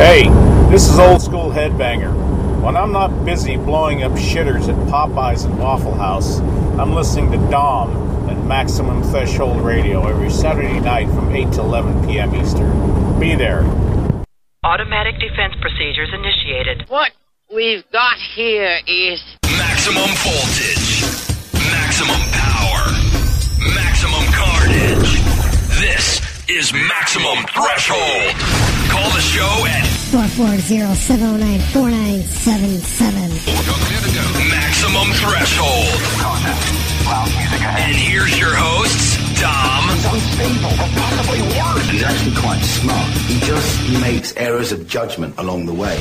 Hey, this is Old School Headbanger. When I'm not busy blowing up shitters at Popeyes and Waffle House, I'm listening to Dom at Maximum Threshold Radio every Saturday night from 8 to 11 p.m. Eastern. Be there. Automatic defense procedures initiated. What we've got here is maximum voltage, maximum power, maximum carnage. This is Maximum Threshold. Call the show at 440-709-4977. Maximum Threshold. And here's your hosts, Dom. He's unstable, but possibly worse. He's actually quite smart. He just makes errors of judgment along the way.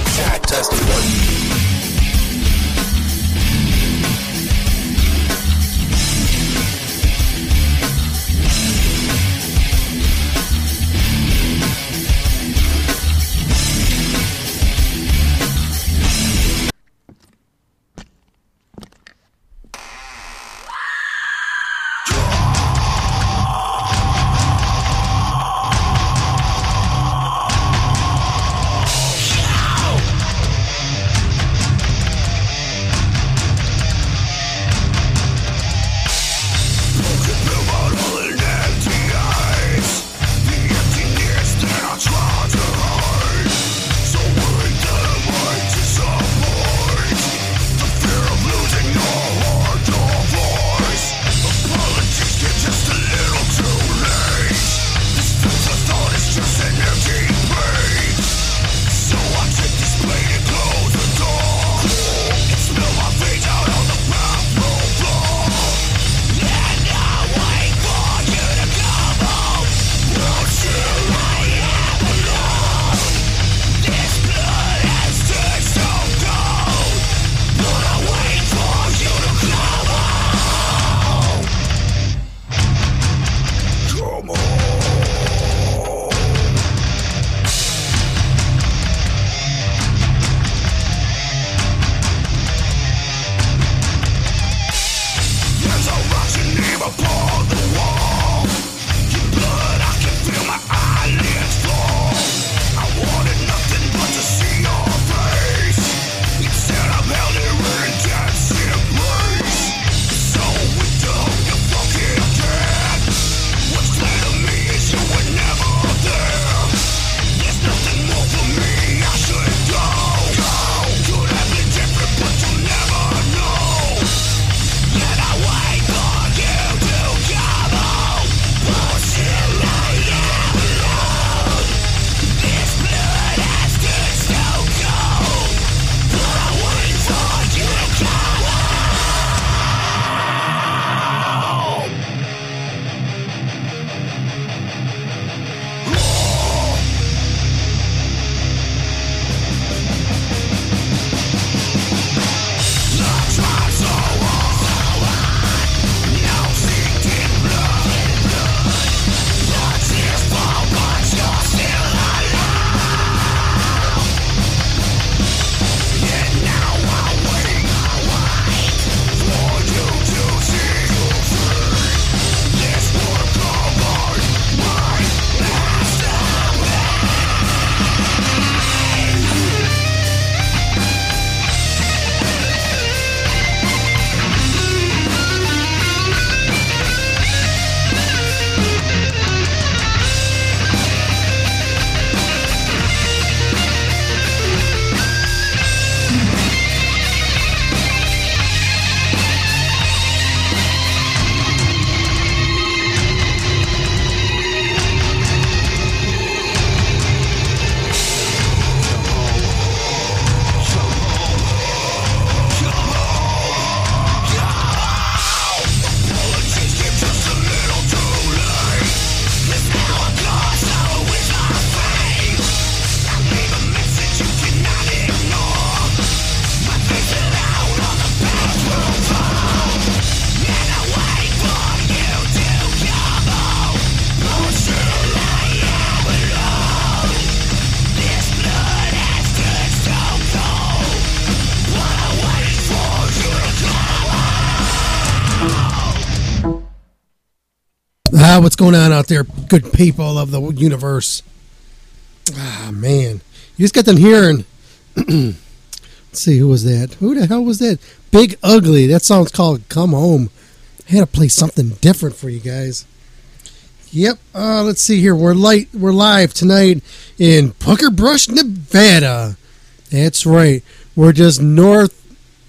What's going on out there, good people of the universe? Ah, man. You just got done hearing. Let's see, who was that? Who the hell was that? Big Ugly. That song's called Come Home. I had to play something different for you guys. Yep. Let's see here. We're live tonight in Pucker Brush, Nevada. That's right. We're just northeast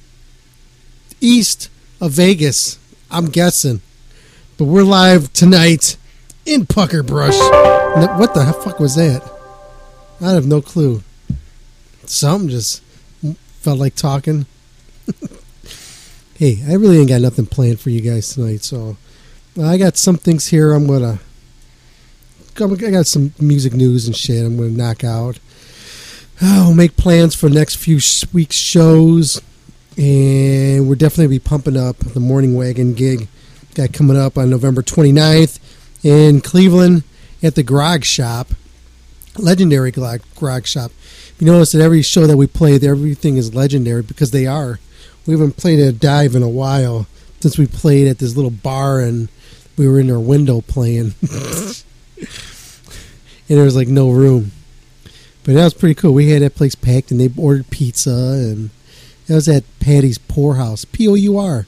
of Vegas, I'm guessing. But we're live tonight in Pucker Brush. What the fuck was that? I have no clue. Something just felt like talking. Hey, I really ain't got nothing planned for you guys tonight, so I got some things here I got some music news and shit I'm going to knock out. I'll make plans for next few week's shows, and we're definitely be pumping up the Morning Wagon gig. Got coming up on November 29th in Cleveland at the Grog Shop, legendary Grog Shop. You notice that every show that we play, everything is legendary because they are. We haven't played a dive in a while since we played at this little bar and we were in our window playing. And there was like no room. But that was pretty cool. We had that place packed and they ordered pizza, and that was at Patty's Poorhouse, P-O-U-R,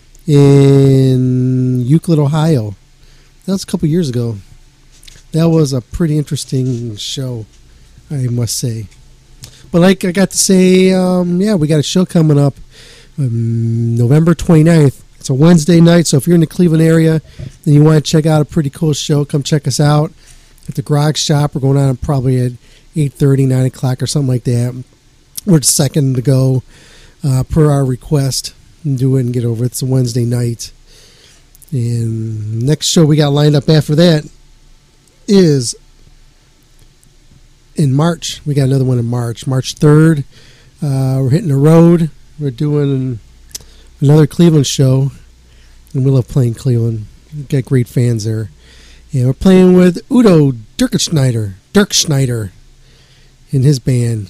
in Euclid, Ohio. That was a couple years ago. That was a pretty interesting show, I must say. But like I got to say, we got a show coming up November 29th. It's a Wednesday night, so if you're in the Cleveland area and you want to check out a pretty cool show, come check us out at the Grog Shop. We're going on probably at 8:30, 9 o'clock or something like that. We're the second to go per our request and do it and get over it. It's a Wednesday night. And next show we got lined up after that is in March. We got another one in March 3rd. We're hitting the road. We're doing another Cleveland show, and we love playing Cleveland. We've got great fans there. And we're playing with Udo Dirk Schneider and his band.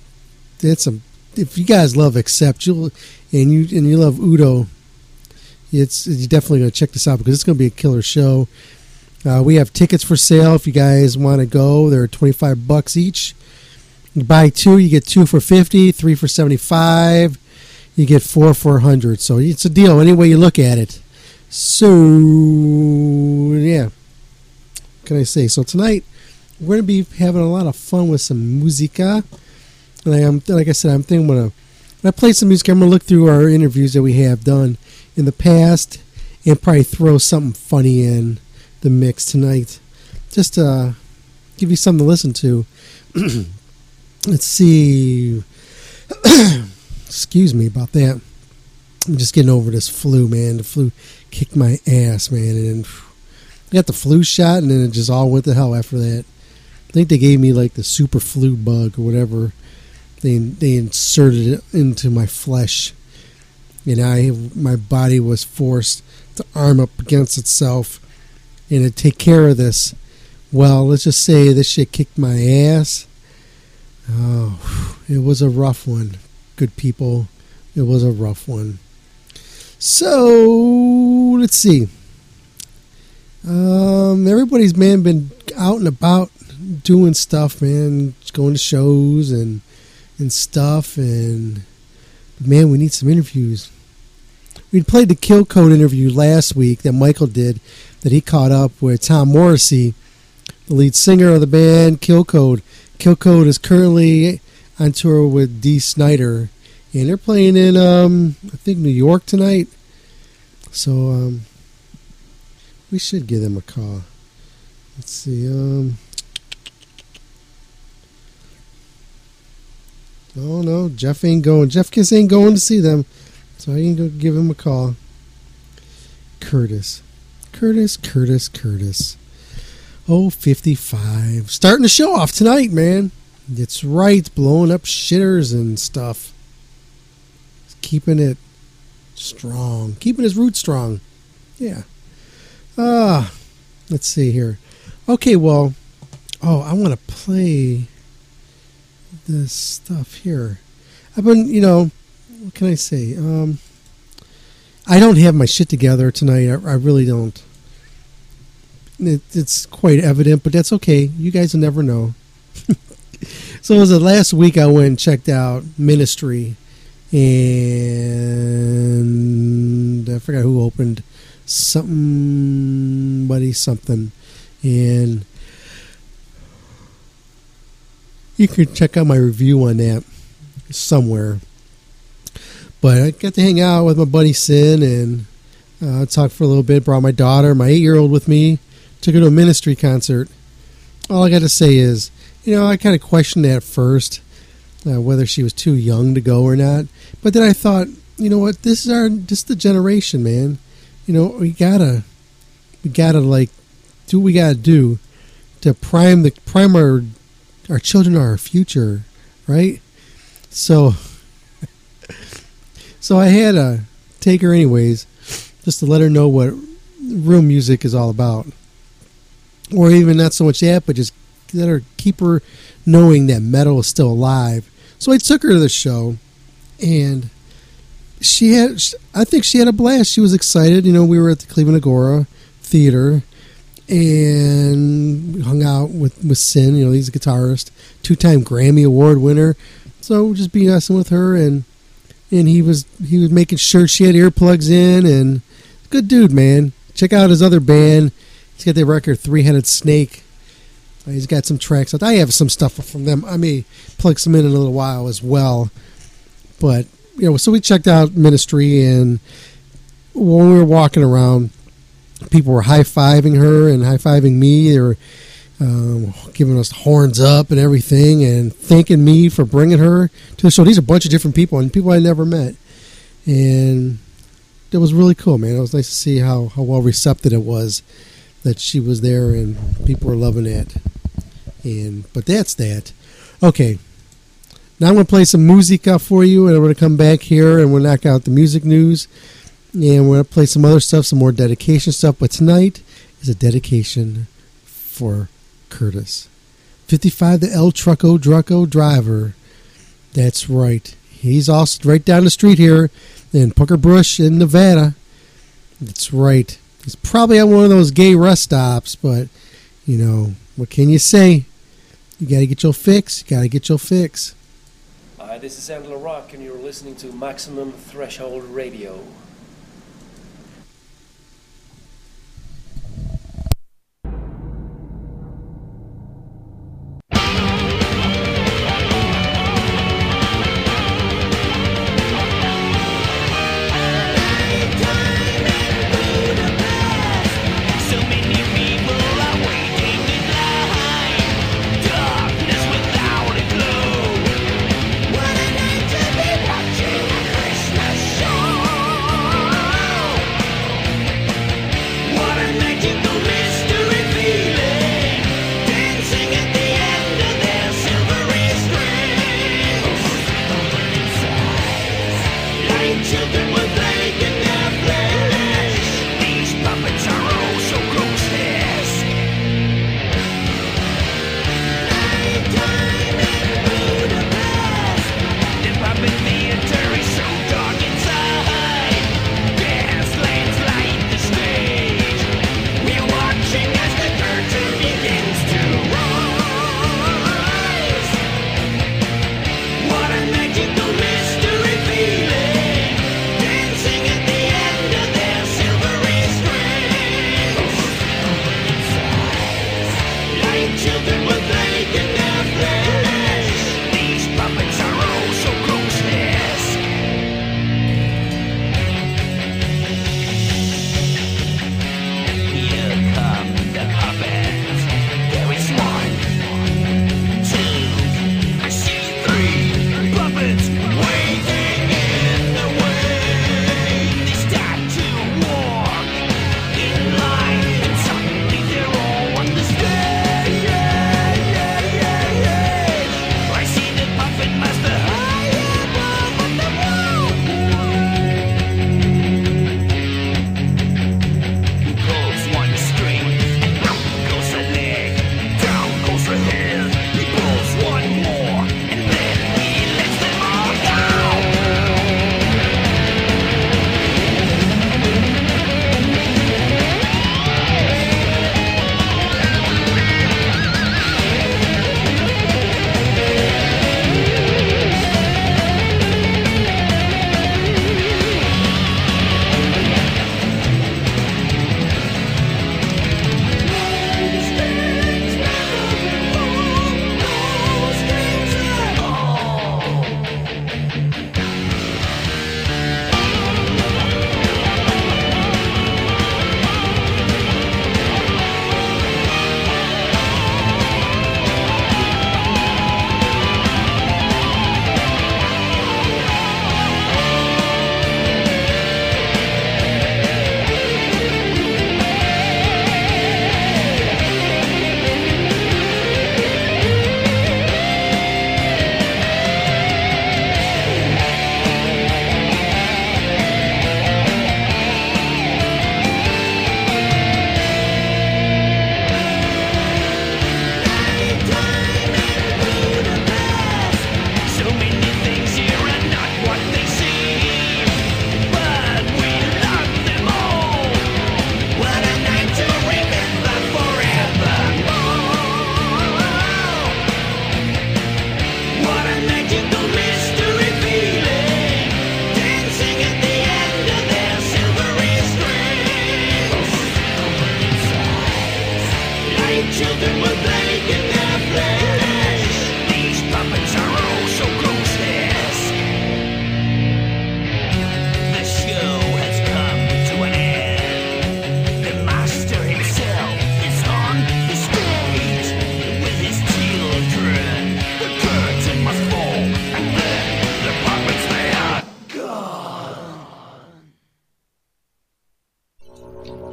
If you guys love Accept, you love Udo, you're definitely going to check this out because it's going to be a killer show. We have tickets for sale if you guys want to go. They're $25 each. You buy two, you get two for $50, three for $75. You get four for $100. So it's a deal any way you look at it. So, yeah. What can I say? So tonight, we're going to be having a lot of fun with some musica. And like I said, I'm thinking when I play some music, I'm going to look through our interviews that we have done in the past and probably throw something funny in the mix tonight. Just to give you something to listen to. Let's see. Excuse me about that. I'm just getting over this flu, man. The flu kicked my ass, man. And I got the flu shot, and then it just all went to hell after that. I think they gave me like the super flu bug or whatever. They inserted it into my flesh, and my body was forced to arm up against itself and to take care of this. Well, let's just say this shit kicked my ass. Oh, it was a rough one. Good people, it was a rough one. So let's see. Everybody's been out and about doing stuff, man, going to shows and stuff, and man, we need some interviews. We played the Kill Code interview last week that Michael did, that he caught up with Tom Morrissey, the lead singer of the band Kill Code. Kill Code is currently on tour with Dee Snider, and they're playing in I think New York tonight. So we should give them a call. Let's see. Oh no, Jeff ain't going. Jeff Kiss ain't going to see them, so I can go give him a call. Curtis. Oh, 55. Starting the show off tonight, man. That's right, blowing up shitters and stuff. Keeping it strong. Keeping his roots strong. Yeah. Let's see here. Okay, well, I want to play this stuff here. I've been, what can I say? I don't have my shit together tonight. I really don't. It's quite evident, but that's okay. You guys will never know. So it was the last week I went and checked out Ministry, and I forgot who opened something, and you can check out my review on that somewhere. But I got to hang out with my buddy Sin and talk for a little bit. Brought my daughter, my 8-year-old, with me. Took her to a Ministry concert. All I got to say is, I kind of questioned that at first, whether she was too young to go or not. But then I thought, you know what? This is the generation, man. We gotta like do what we gotta do to prime our children are our future, right? So I had to take her anyways, just to let her know what real music is all about. Or even not so much that, but just keep her knowing that metal is still alive. So I took her to the show, and I think she had a blast. She was excited. We were at the Cleveland Agora Theater, and we hung out with Sin. He's a guitarist, 2-time Grammy Award winner. So just BSing with her, and he was making sure she had earplugs in, and good dude, man. Check out his other band. He's got the record Three-Headed Snake. He's got some tracks. I have some stuff from them. I may plug some in a little while as well. But, so we checked out Ministry, and when we were walking around, people were high-fiving her and high-fiving me. They were giving us horns up and everything and thanking me for bringing her to the show. These are a bunch of different people and people I never met. And it was really cool, man. It was nice to see how well receptive it was that she was there and people were loving it. But that's that. Okay. Now I'm going to play some musica for you, and I'm going to come back here and we'll knock out the music news. And we're going to play some other stuff, some more dedication stuff. But tonight is a dedication for Curtis. 55, the El Trucko Drucko driver. That's right. He's also right down the street here in Pucker Brush in Nevada. That's right. He's probably at one of those gay rest stops, but, what can you say? You got to get your fix. Hi, this is Angela Rock, and you're listening to Maximum Threshold Radio. What a night to be watching a Christmas show.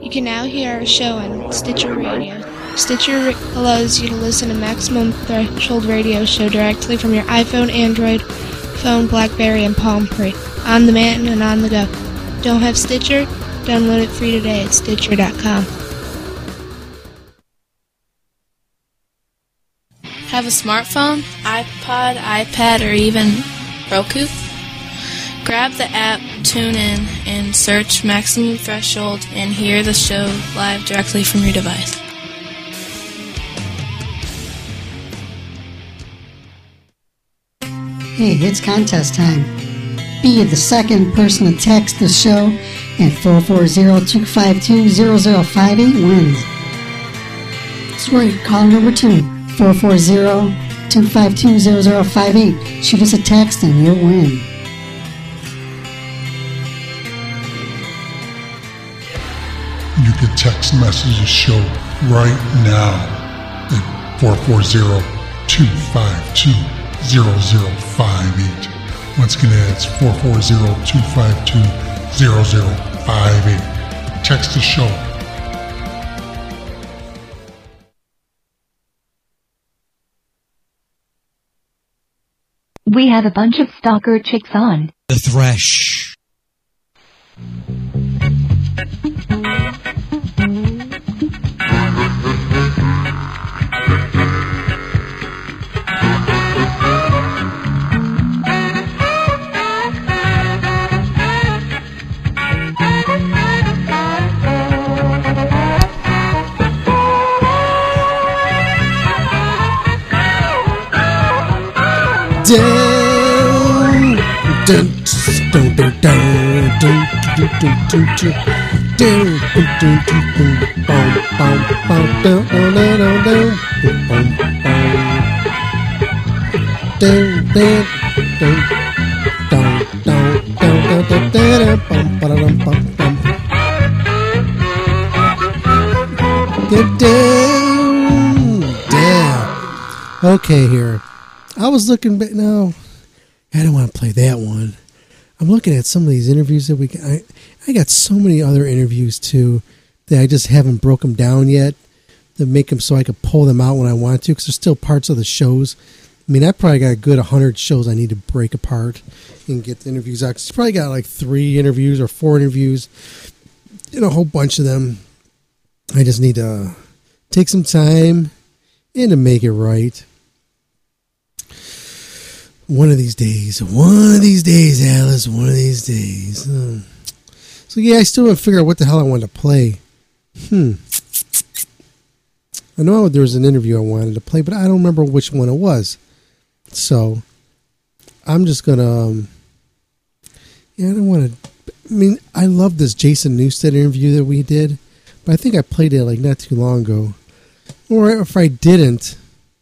You can now hear our show on Stitcher Radio. Stitcher allows you to listen to Maximum Threshold Radio Show directly from your iPhone, Android phone, BlackBerry, and Palm Pre, on demand and on the go. Don't have Stitcher? Download it free today at Stitcher.com. Have a smartphone, iPod, iPad, or even Roku? Grab the app, tune in, and search Maximum Threshold and hear the show live directly from your device. Hey, it's contest time. Be the second person to text the show at 440-252-0058 wins. That's right, call number 2, 440-252-0058. Shoot us a text and you'll win. You can text message the show right now at 440-252-0058. Once again, that's 440-252-0058. Text the show. We have a bunch of stalker chicks on. The Thresh. Okay, here. I was looking, but no, I don't want to play that one. I'm looking at some of these interviews that we got. I got so many other interviews too that I just haven't broke them down yet to make them so I could pull them out when I want to, because there's still parts of the shows. I mean, I probably got a good 100 shows I need to break apart and get the interviews out. 'Cause it's probably got like 3 interviews or 4 interviews and a whole bunch of them. I just need to take some time and to make it right. One of these days, Alice, one of these days. So yeah, I still haven't figured out what the hell I wanted to play. I know there was an interview I wanted to play, but I don't remember which one it was. So I'm just gonna, I don't want to, I love this Jason Newsted interview that we did, but I think I played it like not too long ago. Or if I didn't,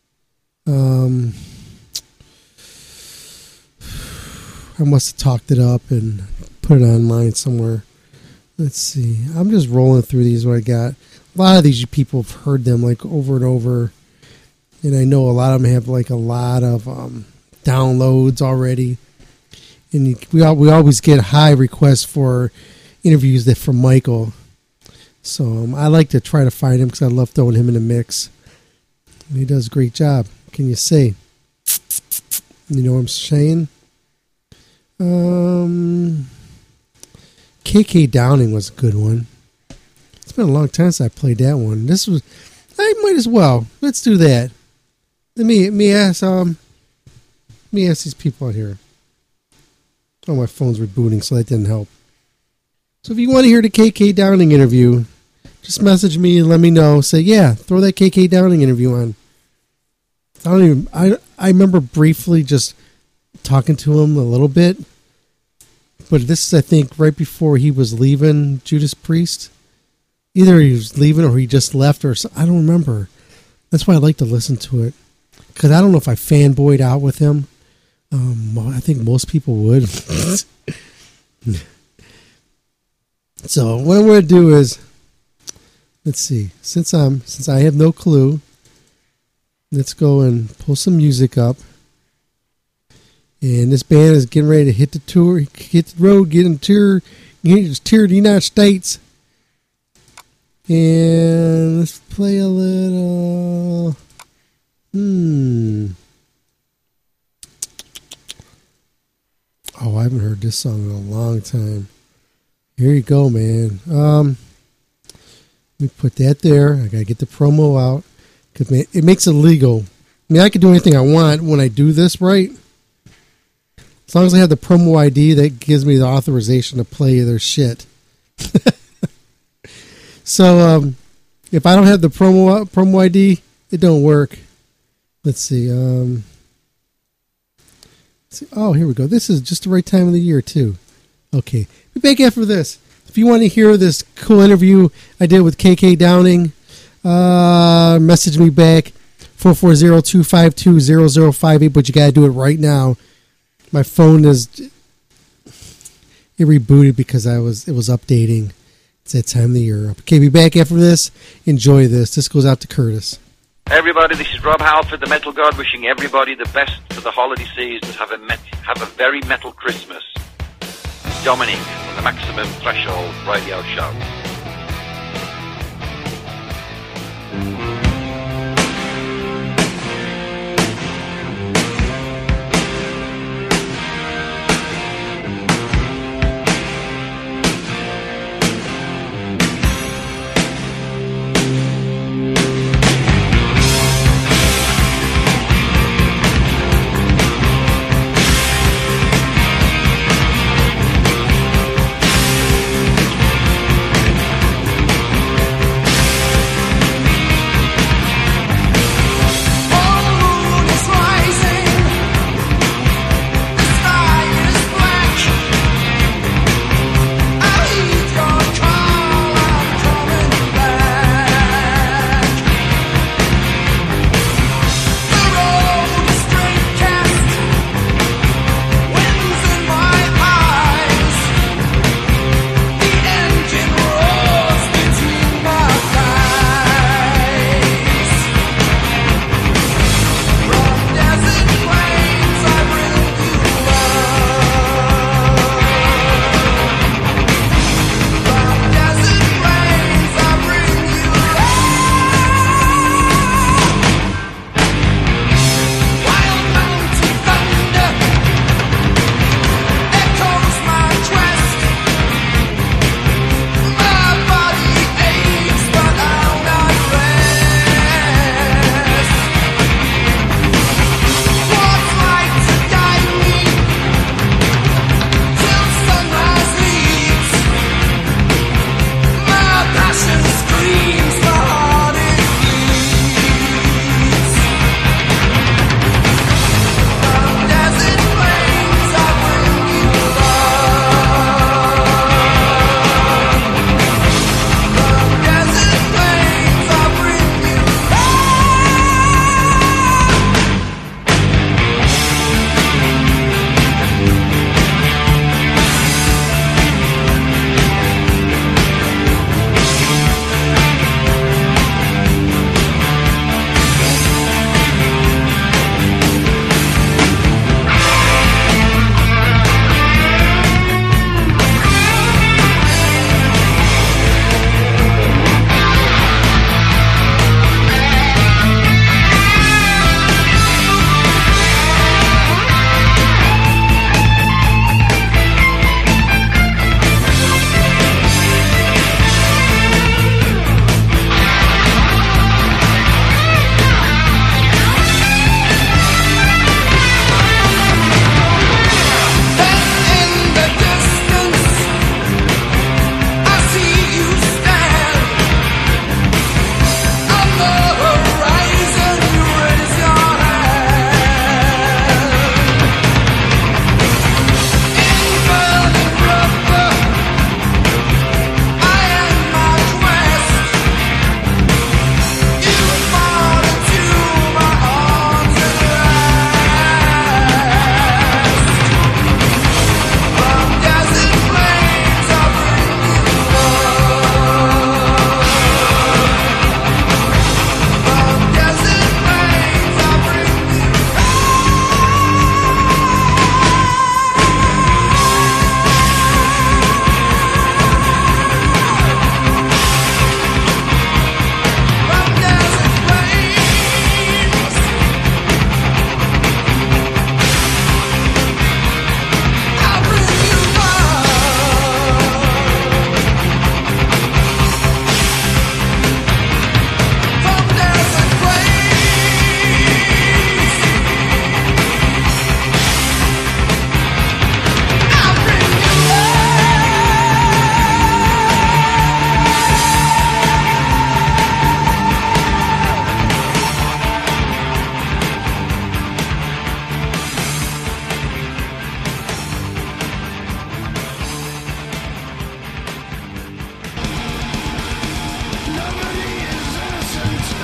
I must have talked it up and put it online somewhere. Let's see. I'm just rolling through these, what I got. A lot of these people have heard them like over and over. And I know a lot of them have like a lot of downloads already. And we always get high requests for interviews that from Michael. So I like to try to find him because I love throwing him in the mix. He does a great job. Can you say? You know what I'm saying? KK Downing was a good one. It's been a long time since I played that one. I might as well. Let's do that. Let me ask these people out here. Oh, my phone's rebooting, so that didn't help. So if you want to hear the KK Downing interview, just message me and let me know. Say, yeah, throw that KK Downing interview on. I remember briefly just talking to him a little bit, but this is, I think, right before he was leaving Judas Priest. Either he was leaving or he just left, or I don't remember. That's why I like to listen to it, because I don't know if I fanboyed out with him. I think most people would. So what I'm going to do is, let's see. Since I have no clue, let's go and pull some music up. And this band is getting ready to hit the road, get to tour the United States. And let's play a little. Oh, I haven't heard this song in a long time. Here you go, man. Let me put that there. I gotta get the promo out because it makes it legal. I mean, I can do anything I want when I do this, right? As long as I have the promo ID, that gives me the authorization to play their shit. So, if I don't have the promo ID, it don't work. Let's see. Oh, here we go. This is just the right time of the year, too. Okay. Be back after this. If you want to hear this cool interview I did with KK Downing, message me back, 440-252-0058, but you got to do it right now. My phone it rebooted because it was updating. It's that time of the year. Okay, be back after this. Enjoy this. This goes out to Curtis. Hey everybody, this is Rob Halford, the Metal God, wishing everybody the best for the holiday season. Have a very metal Christmas. Dominic on the Maximum Threshold Radio Show.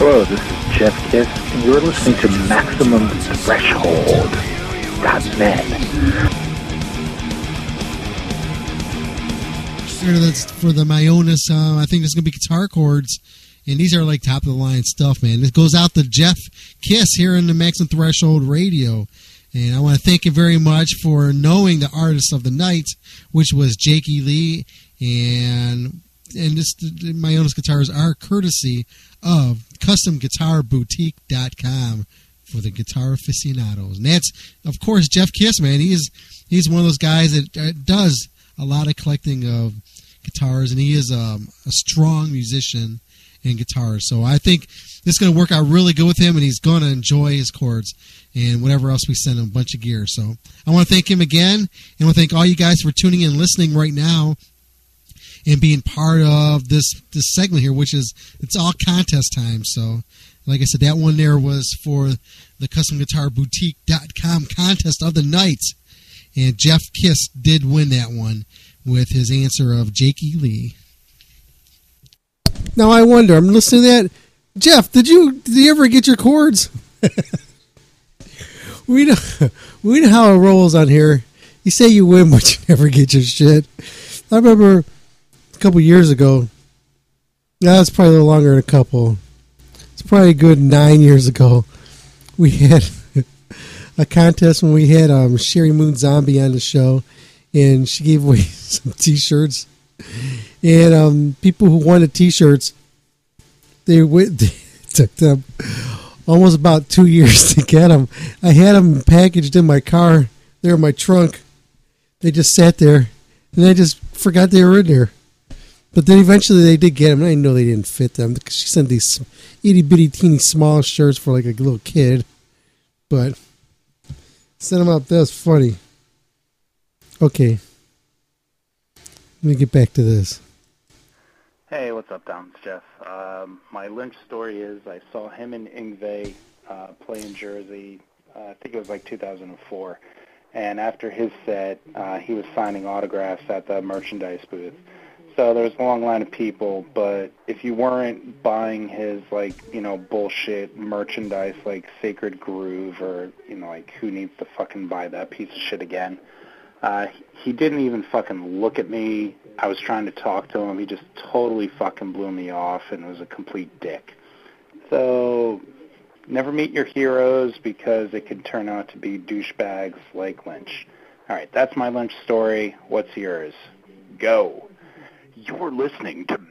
Hello, this is Jeff Kiss, and you're listening to MaximumThreshold.net. That's for the Myonis. I think there's going to be guitar chords, and these are like top-of-the-line stuff, man. This goes out to Jeff Kiss here in the Maximum Threshold Radio. And I want to thank you very much for knowing the artist of the night, which was Jakey Lee. And this, Myonis guitars are courtesy of CustomGuitarBoutique.com for the guitar aficionados. And that's, of course, Jeff Kiss, man. He's one of those guys that does a lot of collecting of guitars, and he is a strong musician in guitars. So I think this is going to work out really good with him, and he's going to enjoy his chords and whatever else we send him, a bunch of gear. So I want to thank him again, and I want to thank all you guys for tuning in and listening right now and being part of this segment here, which is, it's all contest time. So like I said, that one there was for the CustomGuitarBoutique.com contest of the night, and Jeff Kiss did win that one with his answer of Jakey Lee. Now I wonder, I'm listening to that. Jeff, did you ever get your chords? we know how it rolls on here. You say you win, but you never get your shit. I remember a couple years ago. No, it's probably a little longer than a couple. It's probably a good 9 years ago. We had a contest when we had Sherry Moon Zombie on the show, and she gave away some T-shirts. And people who wanted T-shirts, they took them almost about 2 years to get them. I had them packaged in my car. They were in my trunk. They just sat there, and I just forgot they were in there. But then eventually they did get them, and I know they didn't fit them because she sent these itty-bitty, teeny, small shirts for like a little kid. But sent them up. That was funny. Okay. Let me get back to this. Hey, what's up, Dom? It's Jeff. My Lynch story is I saw him and Yngwie play in Jersey, I think it was like 2004. And after his set, he was signing autographs at the merchandise booth. So there was a long line of people, but if you weren't buying his, like, you know, bullshit merchandise like Sacred Groove or, you know, like, who needs to fucking buy that piece of shit again? He didn't even fucking look at me. I was trying to talk to him. He just totally fucking blew me off and was a complete dick. So never meet your heroes because it could turn out to be douchebags like Lynch. All right, that's my Lynch story. What's yours? Go. You're listening to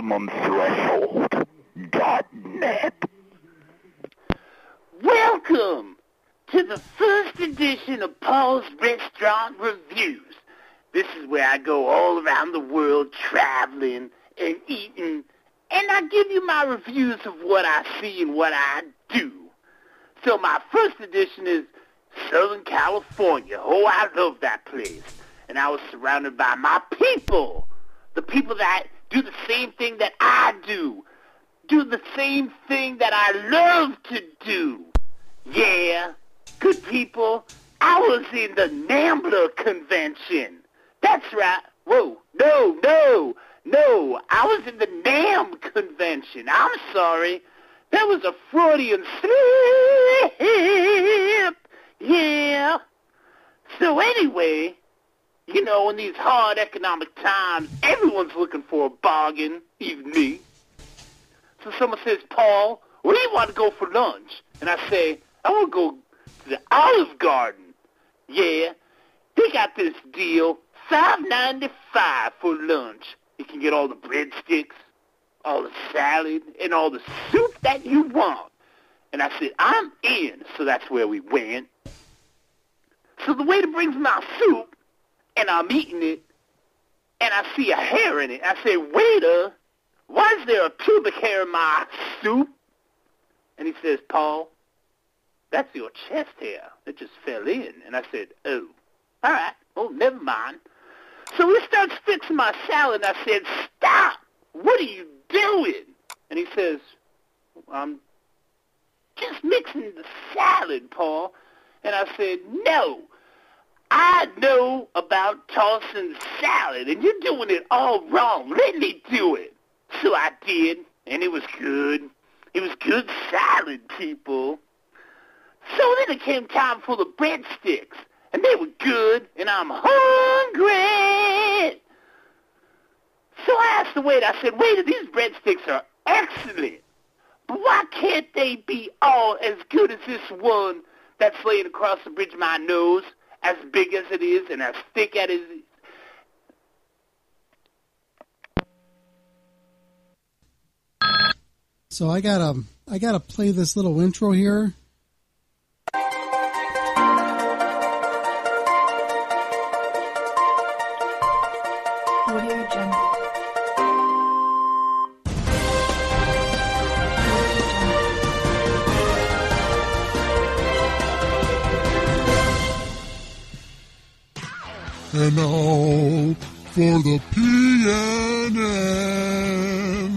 MaximumThreshold.net. Welcome to the first edition of Paul's Restaurant Reviews. This is where I go all around the world traveling and eating, and I give you my reviews of what I see and what I do. So my first edition is Southern California. Oh, I love that place. And I was surrounded by my people. The people that do the same thing that I do the same thing that I love to do. Yeah, good people, I was in the NAMBLA convention. That's right. Whoa, no, I was in the NAMM convention. I'm sorry. That was a Freudian slip. Yeah. So anyway, you know, in these hard economic times, everyone's looking for a bargain, even me. So someone says, Paul, where do you want to go for lunch? And I say, I want to go to the Olive Garden. Yeah, they got this deal, $5.95 for lunch. You can get all the breadsticks, all the salad, and all the soup that you want. And I said, I'm in. So that's where we went. So the waiter brings me our soup, and I'm eating it, and I see a hair in it. I say, waiter, why is there a pubic hair in my soup? And he says, Paul, that's your chest hair. It just fell in. And I said, oh, all right. Oh, never mind. So he starts fixing my salad, and I said, stop. What are you doing? And he says, I'm just mixing the salad, Paul. And I said, no. I know about tossing salad, and you're doing it all wrong. Let me do it. So I did, and it was good. It was good salad, people. So then it came time for the breadsticks, and they were good, and I'm hungry. So I asked the waiter, I said, waiter, these breadsticks are excellent, but why can't they be all as good as this one that's laying across the bridge of my nose, as big as it is and as thick as it is? So I gotta play this little intro here. Audio Jungle. And now for the PNN.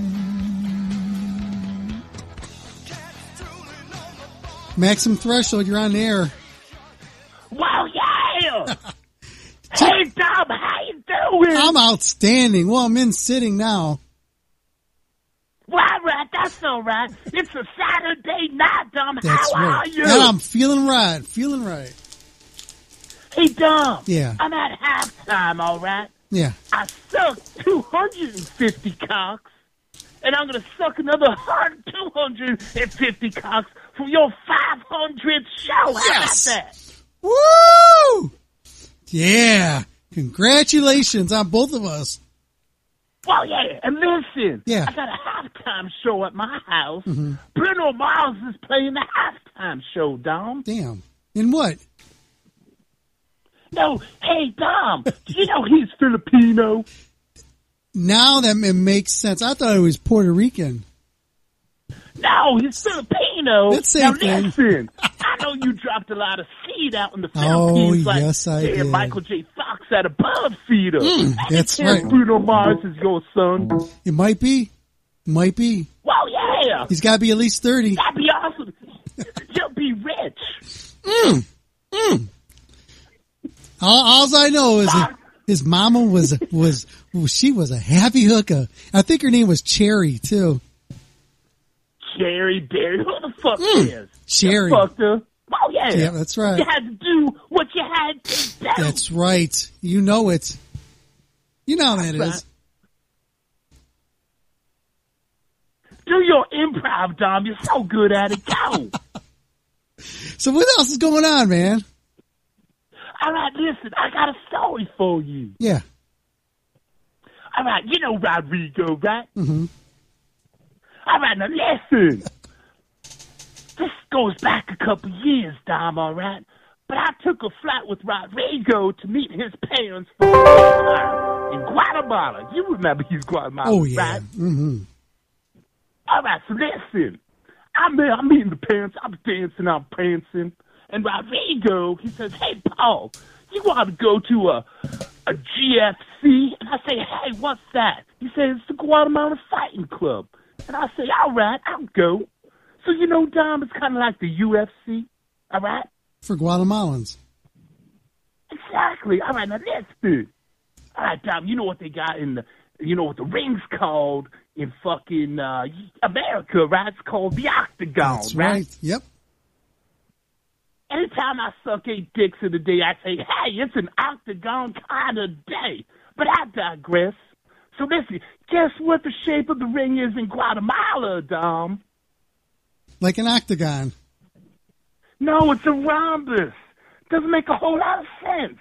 Maximum Threshold, you're on the air. Wow, yeah! Hey, Dom, how you doing? I'm outstanding. Well, I'm in sitting now. Well, all right, that's all right. It's a Saturday night, Dom. That's how right. are you? And I'm feeling right. Hey, Dom. Yeah. I'm at halftime, all right? Yeah. I sucked 250 cocks, and I'm going to suck another 250 cocks for your 500th show. How about that? Woo! Yeah. Congratulations on both of us. Well, yeah, and listen. Yeah. I got a halftime show at my house. Mm-hmm. Bruno Mars is playing the halftime show, Dom. Damn. In what? No, hey, Dom, do you know he's Filipino? Now that it makes sense. I thought it was Puerto Rican. No, he's Filipino. That's the same now, thing. listen, I know you dropped a lot of seed out in the Oh, Philippines. Like, yes, I hey, did. Michael J. Fox at a Bud Feeder. That's I right. Bruno Mars is your son. It might be. Might be. Well, yeah. He's got to be at least 30. That'd be awesome. You'll be rich. All I know is that his mama was she was a happy hooker. I think her name was Cherry too. Cherry Berry. Who the fuck is? Cherry. You fucked her. Oh, yeah. Yeah, that's right. You had to do what you had to do. That's right. You know it. You know how that is. Do your improv, Dom. You're so good at it. Go. So what else is going on, man? All right, listen. I got a story for you. Yeah. All right, you know Rodrigo, right? Mm-hmm. All right, now listen. This goes back a couple years, Dom, all right? But I took a flight with Rodrigo to meet his parents in Guatemala. You remember he's Guatemala, Oh, yeah. right? Mm-hmm. All right, so listen. I'm meeting the parents. I'm dancing, I'm prancing. And Rodrigo, he says, hey, Paul, you want to go to a GFC? And I say, hey, what's that? He says, it's the Guatemala Fighting Club. And I say, all right, I'll go. So, you know, Dom, it's kind of like the UFC, all right? For Guatemalans. Exactly. All right, now listen. All right, Dom, you know what they got in the, you know what the ring's called in fucking America, right? It's called the Octagon, That's right. Yep. Anytime I suck 8 dicks in a day, I say, hey, it's an octagon kind of day. But I digress. So listen, guess what the shape of the ring is in Guatemala, Dom? Like an octagon. No, it's a rhombus. Doesn't make a whole lot of sense.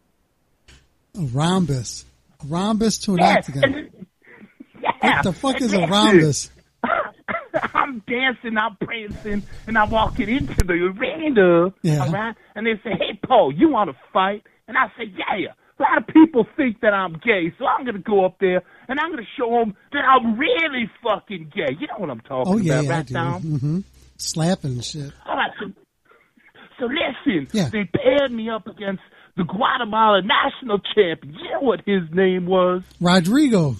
A rhombus. A rhombus to an Yeah, octagon. Yeah. What the fuck is a Listen, rhombus? I'm dancing, I'm prancing, and I'm walking into the arena, Yeah. all right? And they say, hey, Paul, you want to fight? And I say, yeah. A lot of people think that I'm gay, so I'm going to go up there, and I'm going to show them that I'm really fucking gay. You know what I'm talking Oh, yeah, about, I right, do. Dom? Mm-hmm. Slapping and shit. All right, so listen, Yeah. they paired me up against the Guatemala national champion. You know what his name was? Rodrigo.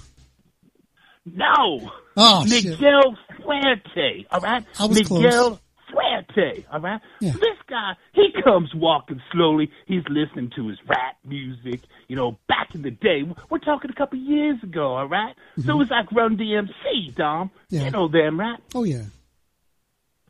No. Oh, shit. Miguel Fuerte, all right? I was Miguel close. Fuerte, all right? Yeah. This guy, he comes walking slowly. He's listening to his rap music. You know, back in the day, we're talking a couple years ago, all right? So it was like Run DMC, Dom. Yeah. You know them, right? Oh, yeah.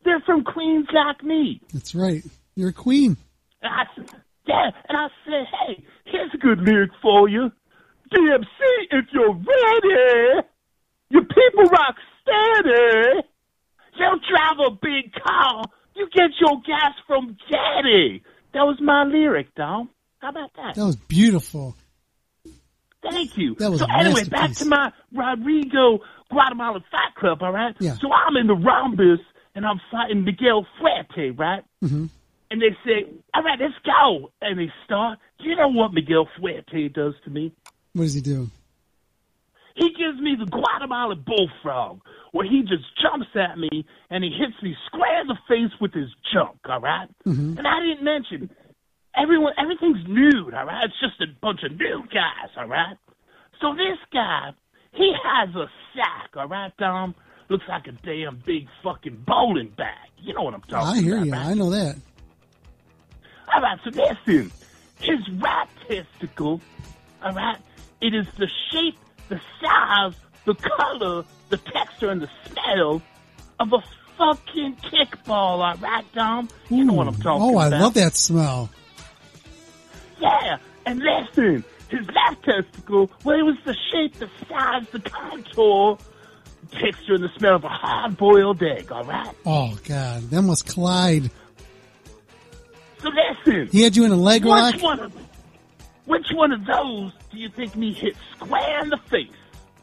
they're from queens like me. That's right. You're a queen. And I said, hey, here's a good lyric for you. DMC, if you're ready, your people rock steady. You drive a big car, you get your gas from Daddy. That was my lyric, Dom. How about that? That was beautiful. Thank you. That was so a anyway, masterpiece. back to my Rodrigo Guatemala Fight Club, all right? Yeah. So I'm in the Rhombus, and I'm fighting Miguel Fuerte, right? Mm-hmm. And they say, all right, let's go. And they start. You know what Miguel Fuerte does to me? What does he do? He gives me the Guatemala bullfrog, where he just jumps at me, and he hits me square in the face with his junk, all right? Mm-hmm. And I didn't mention, everything's nude, all right? It's just a bunch of nude guys, all right? So this guy, he has a sack, all right, Dom? Looks like a damn big fucking bowling bag. You know what I'm talking about, I hear you. right? I know that. All right, so listen. His right testicle, all right, it is the shape, the size, the color, the texture, and the smell of a fucking kickball, all right, Dom? You know what I'm talking about. I love that smell. Yeah, and listen, his left testicle, well, it was the shape, the size, the contour, texture, and the smell of a hard-boiled egg, all right? Oh, God. That must collide. So listen. He had you in a leg lock? Which one of those do you think me hit square in the face?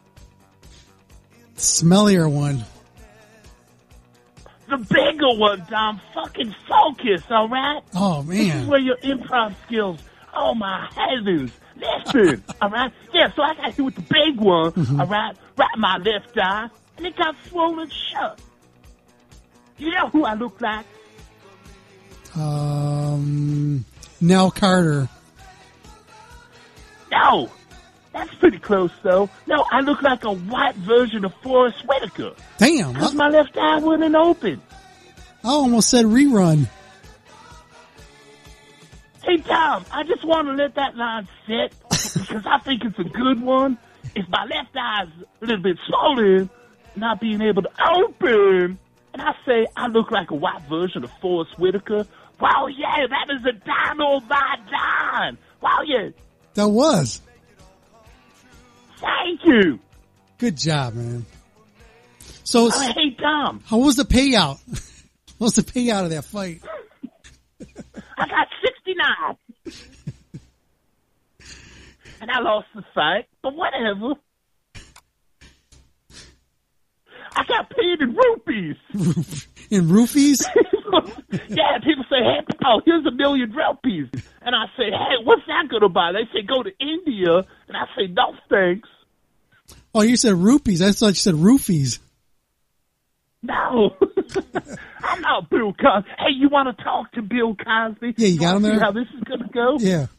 Smellier one. The bigger one, Dom. Fucking focus, all right? Oh, This is man. where your improv skills, oh, my heavens. Listen, all right? Yeah, so I got hit with the big one, all right? Right in my left eye, and it got swollen shut. You know who I look like? Nell Carter. No, that's pretty close, though. No, I look like a white version of Forrest Whitaker. Damn. Because my left eye wasn't open. I almost said rerun. Hey, Tom, I just want to let that line sit because I think it's a good one. If my left eye's a little bit swollen, not being able to open, and I say I look like a white version of Forrest Whitaker, wow, yeah, that is a dino by dime. Wow, yeah. That was. Thank you. Good job, man. So, hey, Tom. How was the payout? What was the payout of that fight? I got 69. And I lost the fight, but whatever. I got paid in rupees. In roofies? Yeah, people say, hey, Paul, here's $1 million rupees. And I say, hey, what's that going to buy? They say, go to India. And I say, no, thanks. Oh, you said rupees. I thought you said roofies. No. I'm not Bill Cosby. Hey, you want to talk to Bill Cosby? Yeah, you got him See there? how this is going to go? Yeah.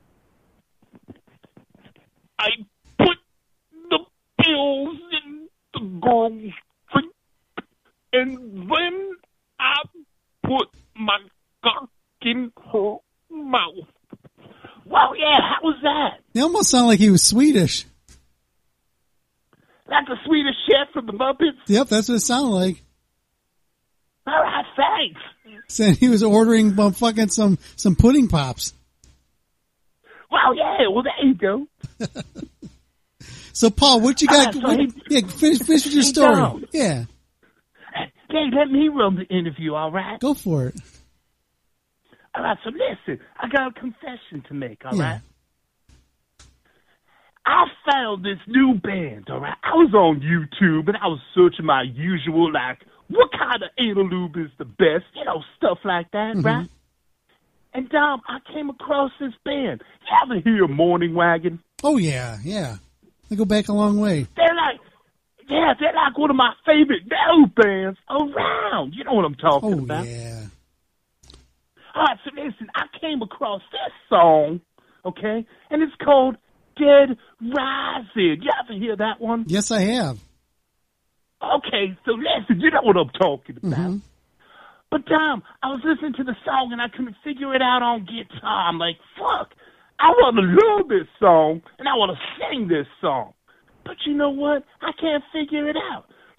I put the pills in the girl's drink, and then I put my cock in her mouth. Wow, yeah, how was that? They almost sound like he was Swedish. Like the Swedish chef from the Muppets? Yep, that's what it sounded like. All right, thanks. Said he was ordering fucking some pudding pops. Wow, yeah, well, there you go. So, Paul, what you got? Finish with your story. Tom. Yeah. Hey, let me run the interview, all right? Go for it. All right, so listen, I got a confession to make, all right? I found this new band, all right? I was on YouTube, and I was searching my usual, like, what kind of interlude is the best? You know, stuff like that, right? And, Dom, I came across this band. You ever hear Morning Wagon? Oh, yeah, yeah. They go back a long way. They're like one of my favorite metal bands around. You know what I'm talking about. Oh, yeah. All right, so listen, I came across this song, okay, and it's called Dead Rising. You ever hear that one? Yes, I have. Okay, so listen, you know what I'm talking about. But, Tom, I was listening to the song, and I couldn't figure it out on guitar. I'm like, fuck, I want to love this song, and I want to sing this song. But you know what? I can't figure it out.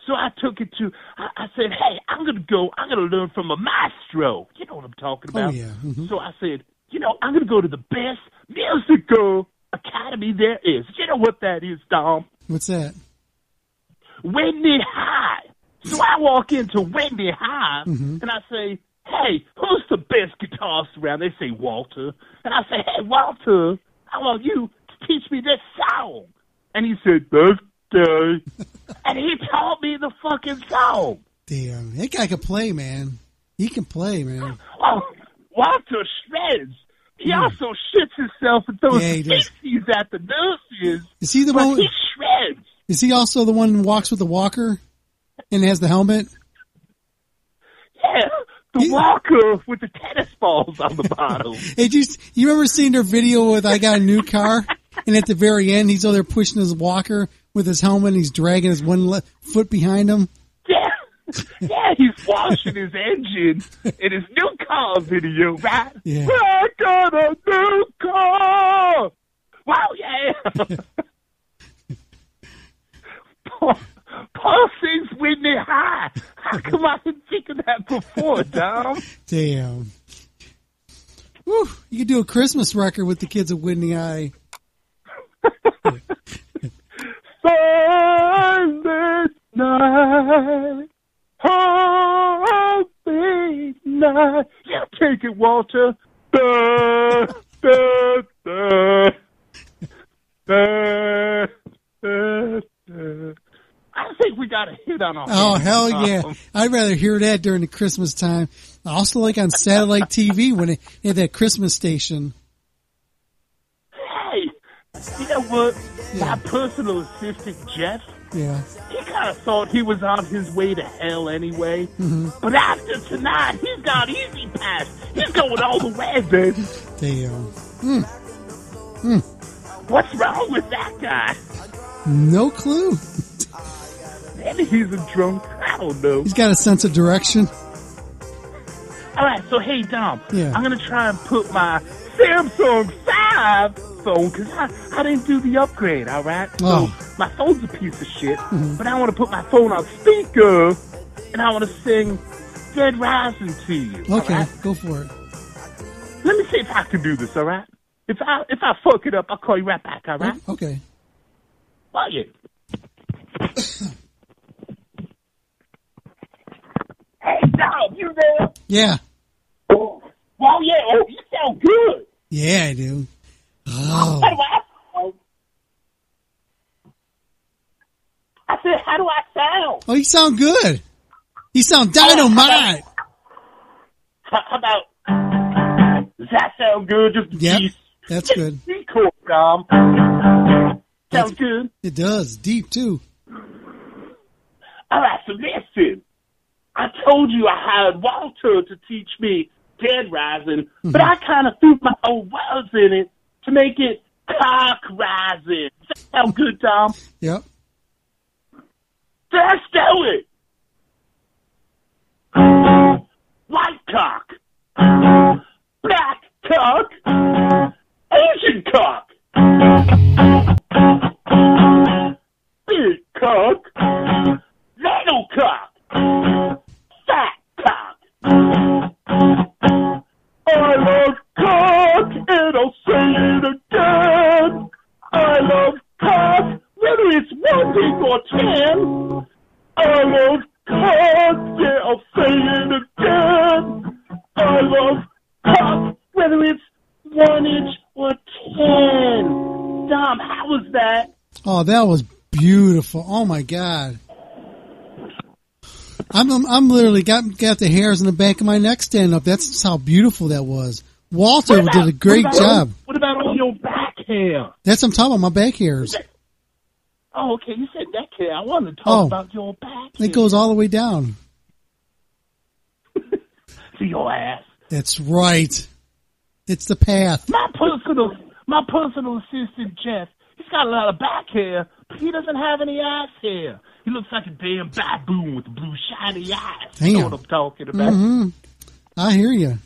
So I took it to, I said, hey, I'm going to learn from a maestro. You know what I'm talking about. Oh, yeah. Mm-hmm. So I said, I'm going to go to the best musical academy there is. You know what that is, Dom? What's that? Whitney High. So I walk into Whitney High, Mm-hmm. and I say, hey, who's the best guitarist around? They say Walter. And I say, hey, Walter, I want you to teach me this song. And he said, okay. And he taught me the fucking song. Damn, that guy can play, man. He can play, man. Oh, Walter shreds. He also shits himself and throws Yeah, he does. feces at the nurses. Is he the but one? He shreds. Is he also the one who walks with the walker and has the helmet? Yeah, the walker with the tennis balls on the bottom. Hey, you remember seeing their video with I Got a New Car? And at the very end, he's over there pushing his walker with his helmet, and he's dragging his one foot behind him. Yeah, he's washing his engine in his new car video, right? Yeah. I got a new car! Wow, yeah! Paul sings Whitney High. How come I didn't think of that before, Dom? Damn. Woo, you could do a Christmas record with the kids at Whitney High. Silent night, holy night. Yeah, take it, Walter. Da, da, da. Da, da, da. I think we got a hit on our Oh, hands. hell yeah. I'd rather hear that during the Christmas time. I also like on satellite TV when it had that Christmas station. Hey, you know what? My personal assistant, Jeff, Yeah. he kind of thought he was on his way to hell anyway. Mm-hmm. But after tonight, he's got easy pass. He's going all the way, baby. Damn. What's wrong with that guy? No clue. Maybe he's a drunk. I don't know. He's got a sense of direction. All right, so hey, Dom, Yeah. I'm going to try and put my Samsung 5 phone, because I didn't do the upgrade, all right? Oh. So my phone's a piece of shit, but I want to put my phone on speaker, and I want to sing Dead Rising to you. all Okay, right? go for it. Let me see if I can do this, all right? If I fuck it up, I'll call you right back, all right? Okay. Well, yeah. Hey, Dom, you there? Yeah. Oh, well, yeah. Oh, you sound good. Yeah, I do. Oh. How do I sound? I said, how do I sound? Oh, you sound good. You sound dynamite. How about, does that sound good? Just a Yep, piece. that's good. Be cool, Dom. Sounds good. It does. Deep, too. All right, so listen. I told you I hired Walter to teach me Dead Rising, but I kind of threw my own words in it to make it Cock Rising. Does that sound good, Tom? Yep. So let's do it. White cock. Black cock. Asian cock. Big cock. Little cock. Fat cock. I love cock, and I'll say it again. I love cock, whether it's 1 week or 10. I love cock, yeah, I'll say it again. I love cock, whether it's 1 inch or 10. Dom, how was that? Oh, that was beautiful. Oh, my God. I'm literally got the hairs in the back of my neck standing up. That's how beautiful that was. Walter did a great job. What about all your back hair? That's what I'm talking about, my back hairs. Oh, okay, you said neck hair. I wanted to talk about your back hair. It goes all the way down. To your ass. That's right. It's the path. My personal assistant, Jeff, he's got a lot of back hair, but he doesn't have any ass hair. He looks like a damn baboon with blue shiny eyes. Damn. You know what I'm talking about? Mm-hmm. I hear you.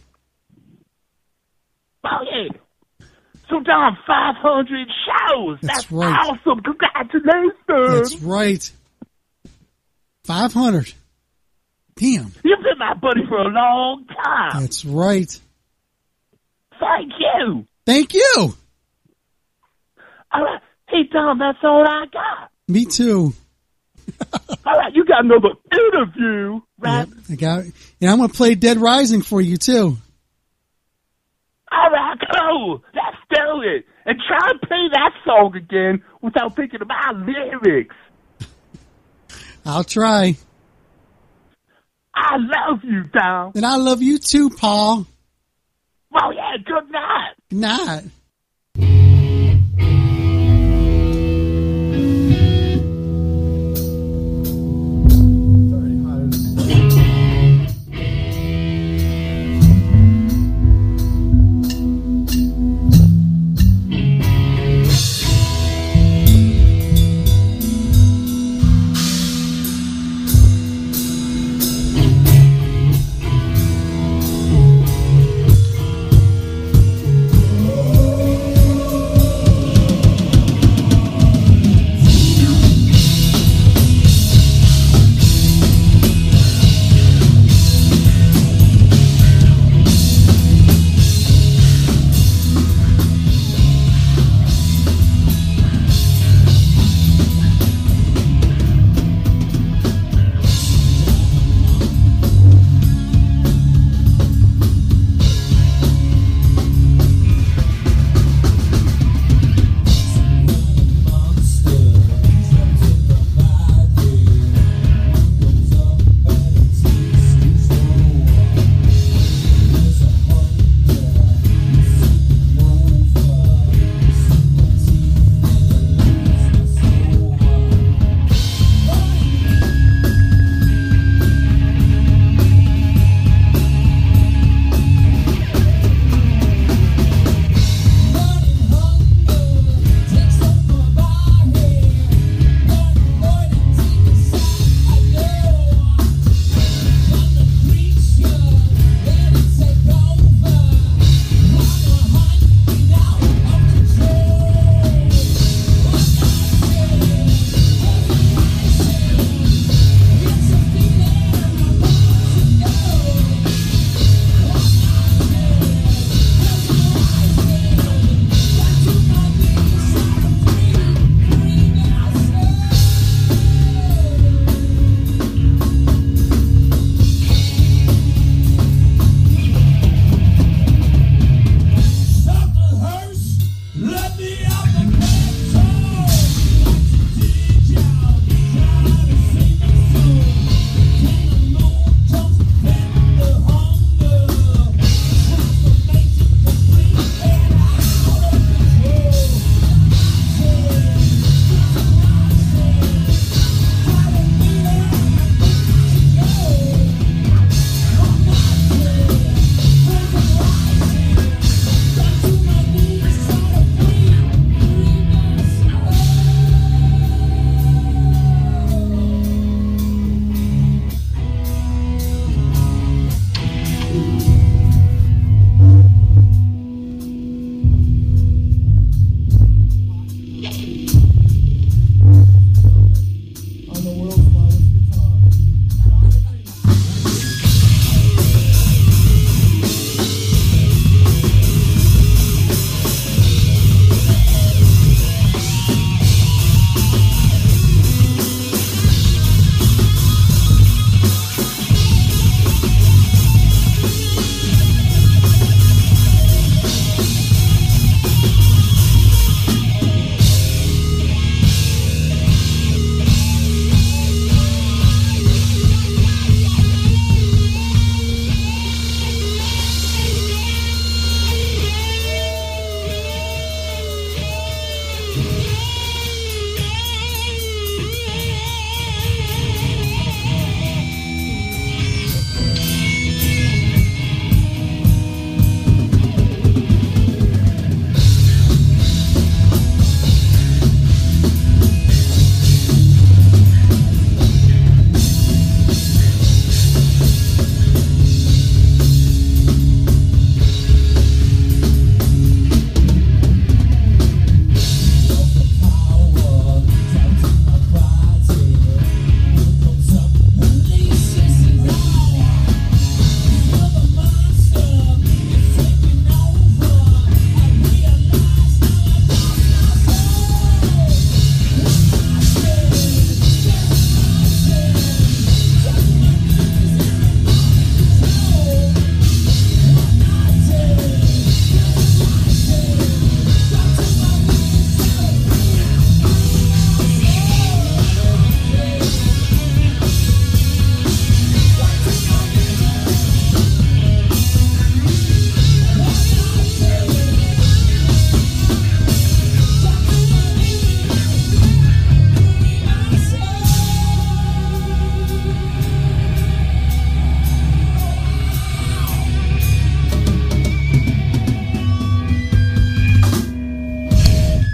Oh, yeah. So, Dom, 500 shows. That's That's right. awesome. Congratulations. That's right. 500. Damn. You've been my buddy for a long time. That's right. Thank you. Thank you. All right. Hey, Tom, that's all I got. Me too. All right, you got another interview, right? Yep, I got it. And I'm going to play Dead Rising for you, too. All right, cool. Let's do it. And try and play that song again without thinking about lyrics. I'll try. I love you, Tom. And I love you, too, Paul. Well, yeah, good night. Good night.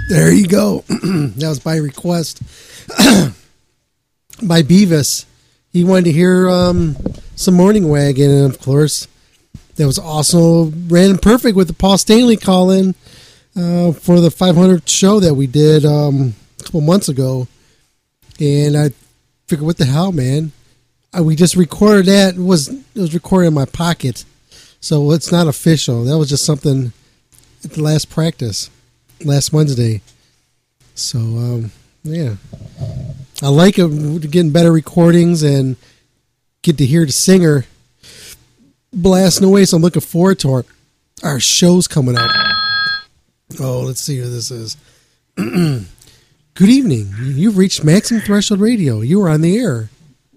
There you go. That was by request. By Beavis. He wanted to hear some Morning Wagon, and of course, that was also ran perfect with the Paul Stanley call-in for the 500 show that we did a couple months ago. And I figured, what the hell, man? We just recorded that. It was recorded in my pocket, so it's not official. That was just something at the last practice, last Wednesday. So, yeah. I like it, getting better recordings and get to hear the singer blasting away, so I'm looking forward to our shows coming up. Oh, let's see who this is. Good evening. You've reached Maximum Threshold Radio. You are on the air.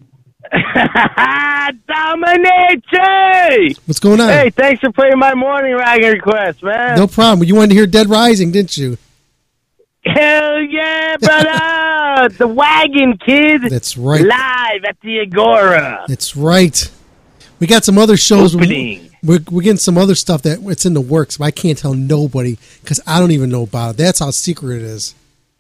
Dominici! What's going on? Hey, thanks for playing my Morning Wagon request, man. No problem. You wanted to hear Dead Rising, didn't you? Hell yeah, brother! The Wagon Kid. That's right. Live at the Agora. That's right. We got some other shows. Opening. We're getting some other stuff that it's in the works, but I can't tell nobody because I don't even know about it. That's how secret it is.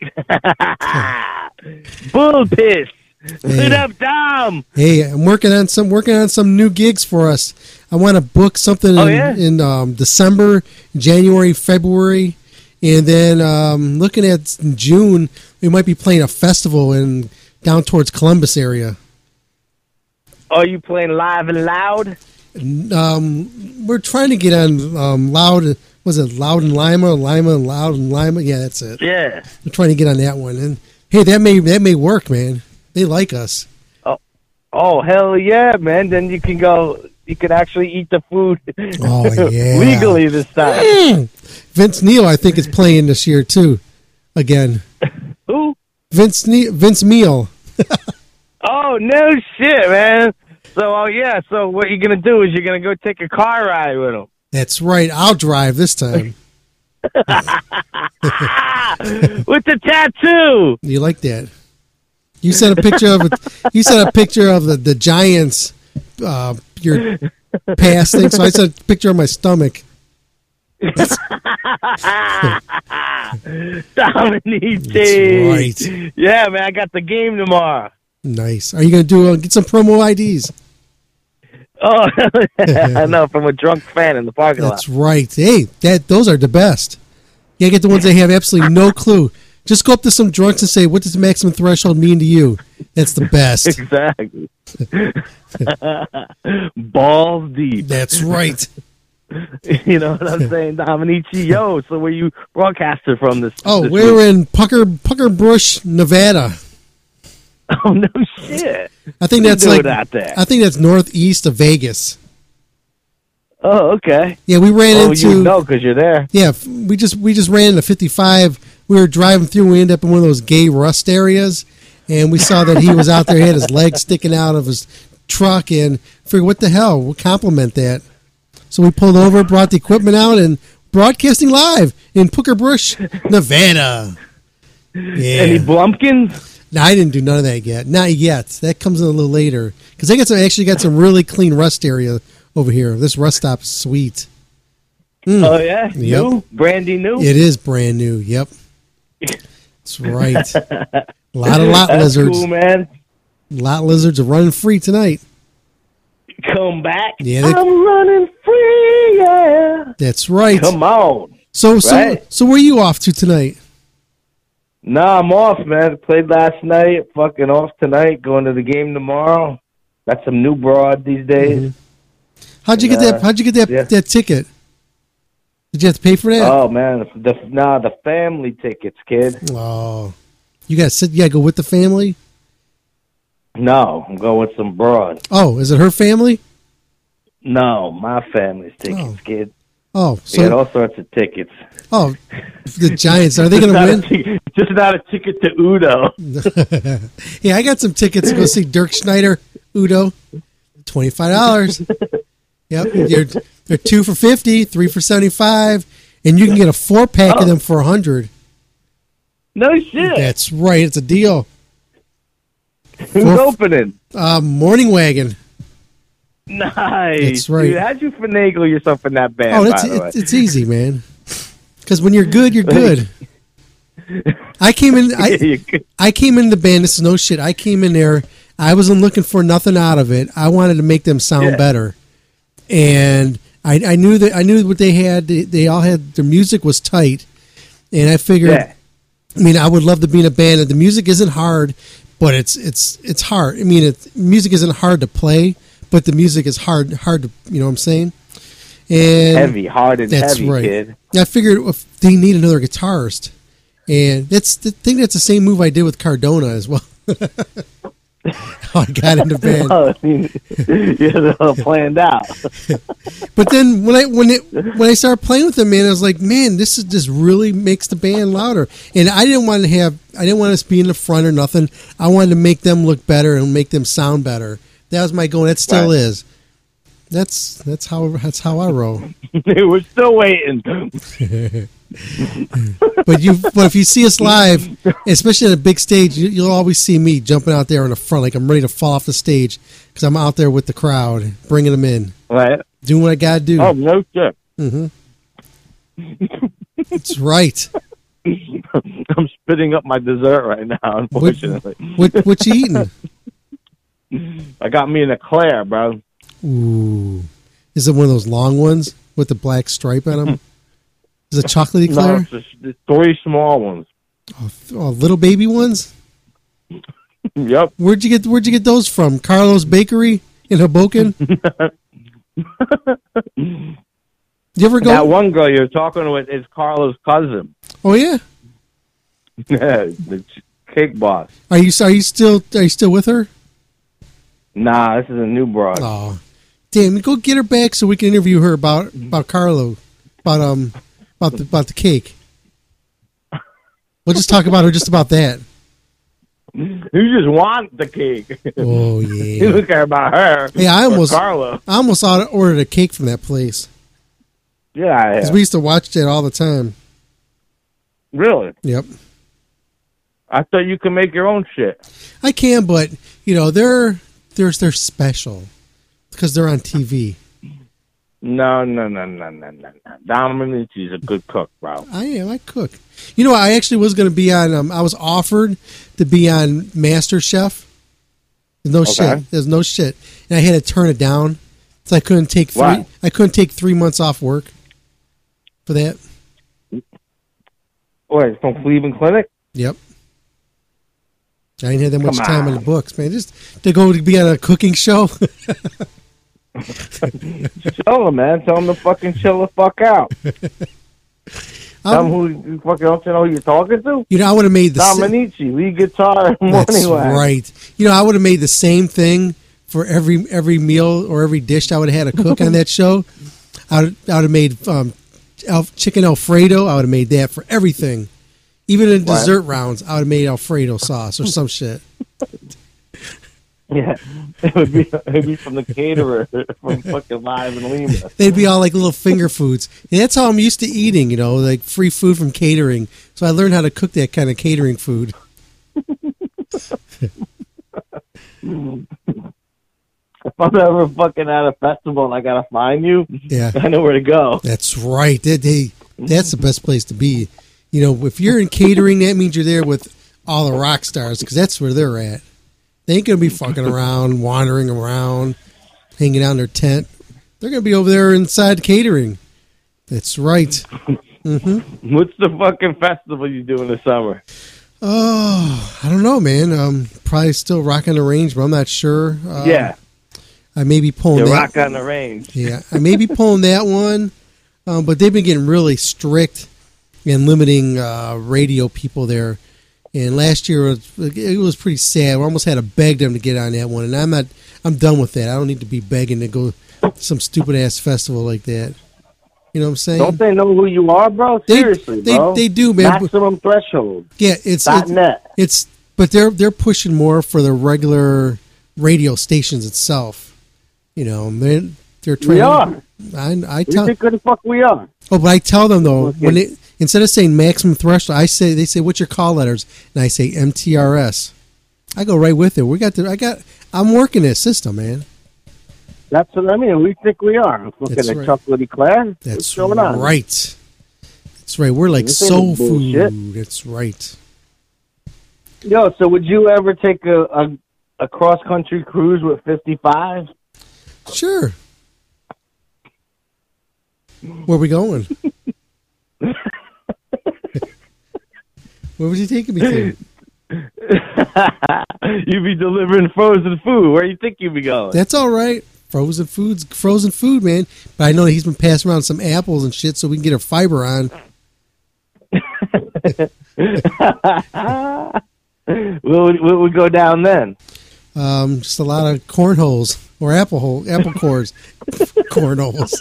Bull piss. Hey. What up, Dom? Hey, I'm working on some new gigs for us. I want to book something in December, January, February, and then looking at June, we might be playing a festival down towards Columbus area. Are you playing Live and Loud? We're trying to get on Loud. Was it Loud and Lima? Lima and Loud and Lima? Yeah, that's it. Yeah. We're trying to get on that one, and hey, that may work, man. They like us. Oh, hell yeah, man. Then you can go, you can actually eat the food legally this time. Vince Neil, I think, is playing this year, too, again. Who? Vince Neil. Oh, no shit, man. So, so what you're going to do is you're going to go take a car ride with him. That's right. I'll drive this time. With the tattoo. You like that? You sent a picture of the Giants, your past thing. So I sent a picture of my stomach. Dominici. That's right. Yeah, man, I got the game tomorrow. Nice. Are you going to get some promo IDs? Oh, I know, from a drunk fan in the parking lot. That's right. Hey, those are the best. You gotta get the ones that have absolutely no clue. Just go up to some drunks and say, "What does Maximum Threshold mean to you?" That's the best. Exactly. Balls deep. That's right. You know what I'm saying, Dominici? Yo, so where you broadcaster from this? Oh, this we're week? in Pucker Brush, Nevada. Oh no shit! I think that's like out there? I think that's northeast of Vegas. Oh, okay. Yeah, we ran into. You know, because you're there. Yeah, we just ran into 55. We were driving through. We ended up in one of those gay rust areas, and we saw that he was out there. He had his legs sticking out of his truck, and figured, what the hell? We'll compliment that. So we pulled over, brought the equipment out, and broadcasting live in Pucker Brush, Nevada. Yeah. Any Blumpkins? No, I didn't do none of that yet. Not yet. That comes in a little later because I actually got some really clean rust area over here. This rust stop is sweet. Oh yeah, Yep. new, brandy new. It is brand new. Yep, that's right. A lot of lot That's lizards. cool, man. Lot lizards are running free tonight. Come back. Yeah, I'm running free. Yeah. That's right. Come on. So Right? where are you off to tonight? Nah, I'm off, man. Played last night. Fucking off tonight. Going to the game tomorrow. Got some new broad these days. Mm-hmm. How'd you get that ticket? Did you have to pay for that? Oh man, the family tickets, kid. Oh, you gotta go with the family. No, I'm going with some broad. Oh, is it her family? No, my family's tickets, kid. Oh, We got all sorts of tickets. Oh, the Giants, are they going to win? Just not a ticket to Udo. Yeah, I got some tickets to go see Dirk Schneider, Udo. $25. Yep, they're 2 for $50, 3 for $75, and you can get a 4-pack of them for $100. No shit. That's right, it's a deal. Who's opening? Morning Wagon. Nice. That's right. Dude, how'd you finagle yourself in that band? Oh, by the way? it's easy, man. Because when you're good, you're good. I came in. I came in the band. This is no shit. I came in there. I wasn't looking for nothing out of it. I wanted to make them sound better, and I knew that I knew what they had. They all had their music was tight, and I figured. Yeah. I mean, I would love to be in a band. The music isn't hard, but it's hard. I mean, music isn't hard to play, but the music is hard to. You know what I'm saying? And heavy, hard and that's heavy, right. kid. I figured if they need another guitarist, and that's the thing. That's the same move I did with Cardona as well. I got in the band. You're all planned out. But then when I started playing with them, man, I was like, man, this just really makes the band louder. And I didn't want us to be in the front or nothing. I wanted to make them look better and make them sound better. That was my goal. That still is. That's how I roll. We're still waiting. But if you see us live, especially at a big stage, you'll always see me jumping out there in the front, like I'm ready to fall off the stage because I'm out there with the crowd, bringing them in, right, doing what I gotta do. Oh no shit. That's right. I'm spitting up my dessert right now. Unfortunately, what you eating? I got me an eclair, bro. Ooh, is it one of those long ones with the black stripe on them? Is it chocolate eclair? No, it's 3 small ones. Oh, little baby ones. Yep. Where'd you get those from? Carlos Bakery in Hoboken. You ever go? That one girl you're talking with is Carlos' cousin. Oh yeah. Yeah, the cake boss. Are you still with her? Nah, this is a new broad. Oh, damn! Go get her back so we can interview her about Carlo, about the cake. We'll just talk about her just about that. You just want the cake. Oh yeah. You don't care about her. Hey, I almost ordered a cake from that place. Yeah, because we used to watch that all the time. Really? Yep. I thought you could make your own shit. I can, but they're special because they're on TV. No. Dom Manucci's a good cook, bro. I am. I cook. I actually was going to be on. I was offered to be on MasterChef. There's no shit. There's no shit, and I had to turn it down. So I couldn't take 3. Why? I couldn't take 3 months off work for that. What, from Cleveland Clinic? Yep. I didn't have that much time in the books, man. Just to go to be on a cooking show. Tell him, man. Tell him to fucking chill the fuck out. Tell him who you fucking don't you know who you're talking to? I would have made the Dominici, lead guitar, That's Morning right. I would have made the same thing for every meal or every dish I would have had to cook on that show. I would have made chicken Alfredo. I would have made that for everything. Even in dessert rounds, I would have made Alfredo sauce or some shit. Yeah, it would be from the caterer from fucking Live in Lima. They'd be all like little finger foods. And that's how I'm used to eating, like free food from catering. So I learned how to cook that kind of catering food. If I'm ever fucking at a festival and I gotta find you, I know where to go. That's right. That's the best place to be. If you're in catering, that means you're there with all the rock stars because that's where they're at. They ain't going to be fucking around, wandering around, hanging out in their tent. They're going to be over there inside catering. That's right. Mm-hmm. What's the fucking festival you do in the summer? Oh, I don't know, man. Probably still Rock on the Range, but I'm not sure. Yeah. I may be pulling that. Rock on the Range. Yeah, I may be pulling that one, but they've been getting really strict and limiting radio people there. And last year it was pretty sad. We almost had to beg them to get on that one, and I'm done with that. I don't need to be begging to go to some stupid ass festival like that. You know what I'm saying? Don't they know who you are, bro? Seriously, bro. They do, man. Maximum Threshold. Yeah, .net. But they're pushing more for the regular radio stations itself. They're trying. We are. I tell. You think who the fuck we are? Oh, but I tell them though when instead of saying Maximum Threshold, they say what's your call letters, and I say MTRS. I go right with it. I'm working this system, man. That's what I mean. We think we are. Look at the chocolate eclair. That's what's going on? Right. That's right. We're like This ain't soul no bullshit. food. That's right. Yo, so would you ever take a cross-country cruise with 55? Sure. Where we going? Where was he taking me to? You'd be delivering frozen food. Where do you think you'd be going? That's all right. Frozen food, man. But I know he's been passing around some apples and shit so we can get our fiber on. What would go down then? Just a lot of cornholes or apple cores. Cornholes.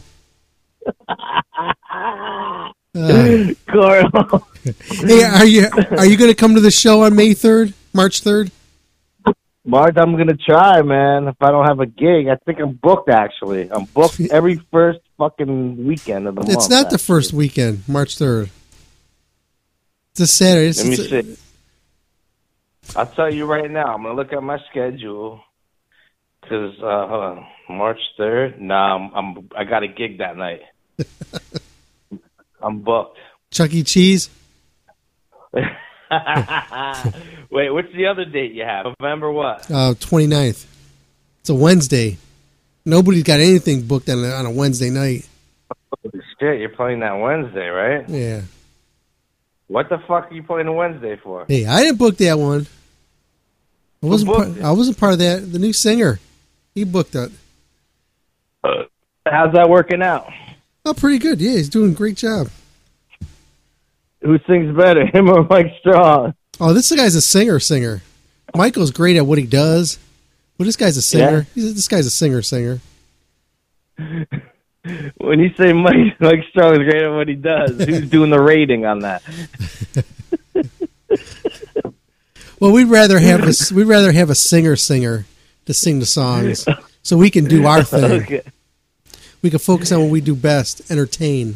Cornhole. Hey, are you going to come to the show on March 3rd? March, I'm going to try, man. If I don't have a gig, I think I'm booked, actually. I'm booked every first fucking weekend of the month. It's not the first weekend, March 3rd. It's a Saturday. Let me see. I'll tell you right now. I'm going to look at my schedule. Because, hold on. March 3rd? Nah, I got a gig that night. I'm booked. Chuck E. Cheese? Wait, what's the other date you have? November what? 29th. It's a Wednesday. Nobody's got anything booked on a Wednesday night. Holy shit, you're playing that Wednesday, right? Yeah. What the fuck are you playing a Wednesday for? Hey, I didn't book that one. I wasn't part of that. The new singer, he booked it. How's that working out? Oh, pretty good. Yeah, he's doing a great job. Who sings better, him or Mike Strong? Oh, this guy's a singer. Michael's great at what he does. Well, this guy's a singer. Yeah. This guy's a singer. When you say Mike Strong is great at what he does, who's doing the rating on that? Well, we'd rather have a singer to sing the songs, so we can do our thing. Okay. We can focus on what we do best: entertain.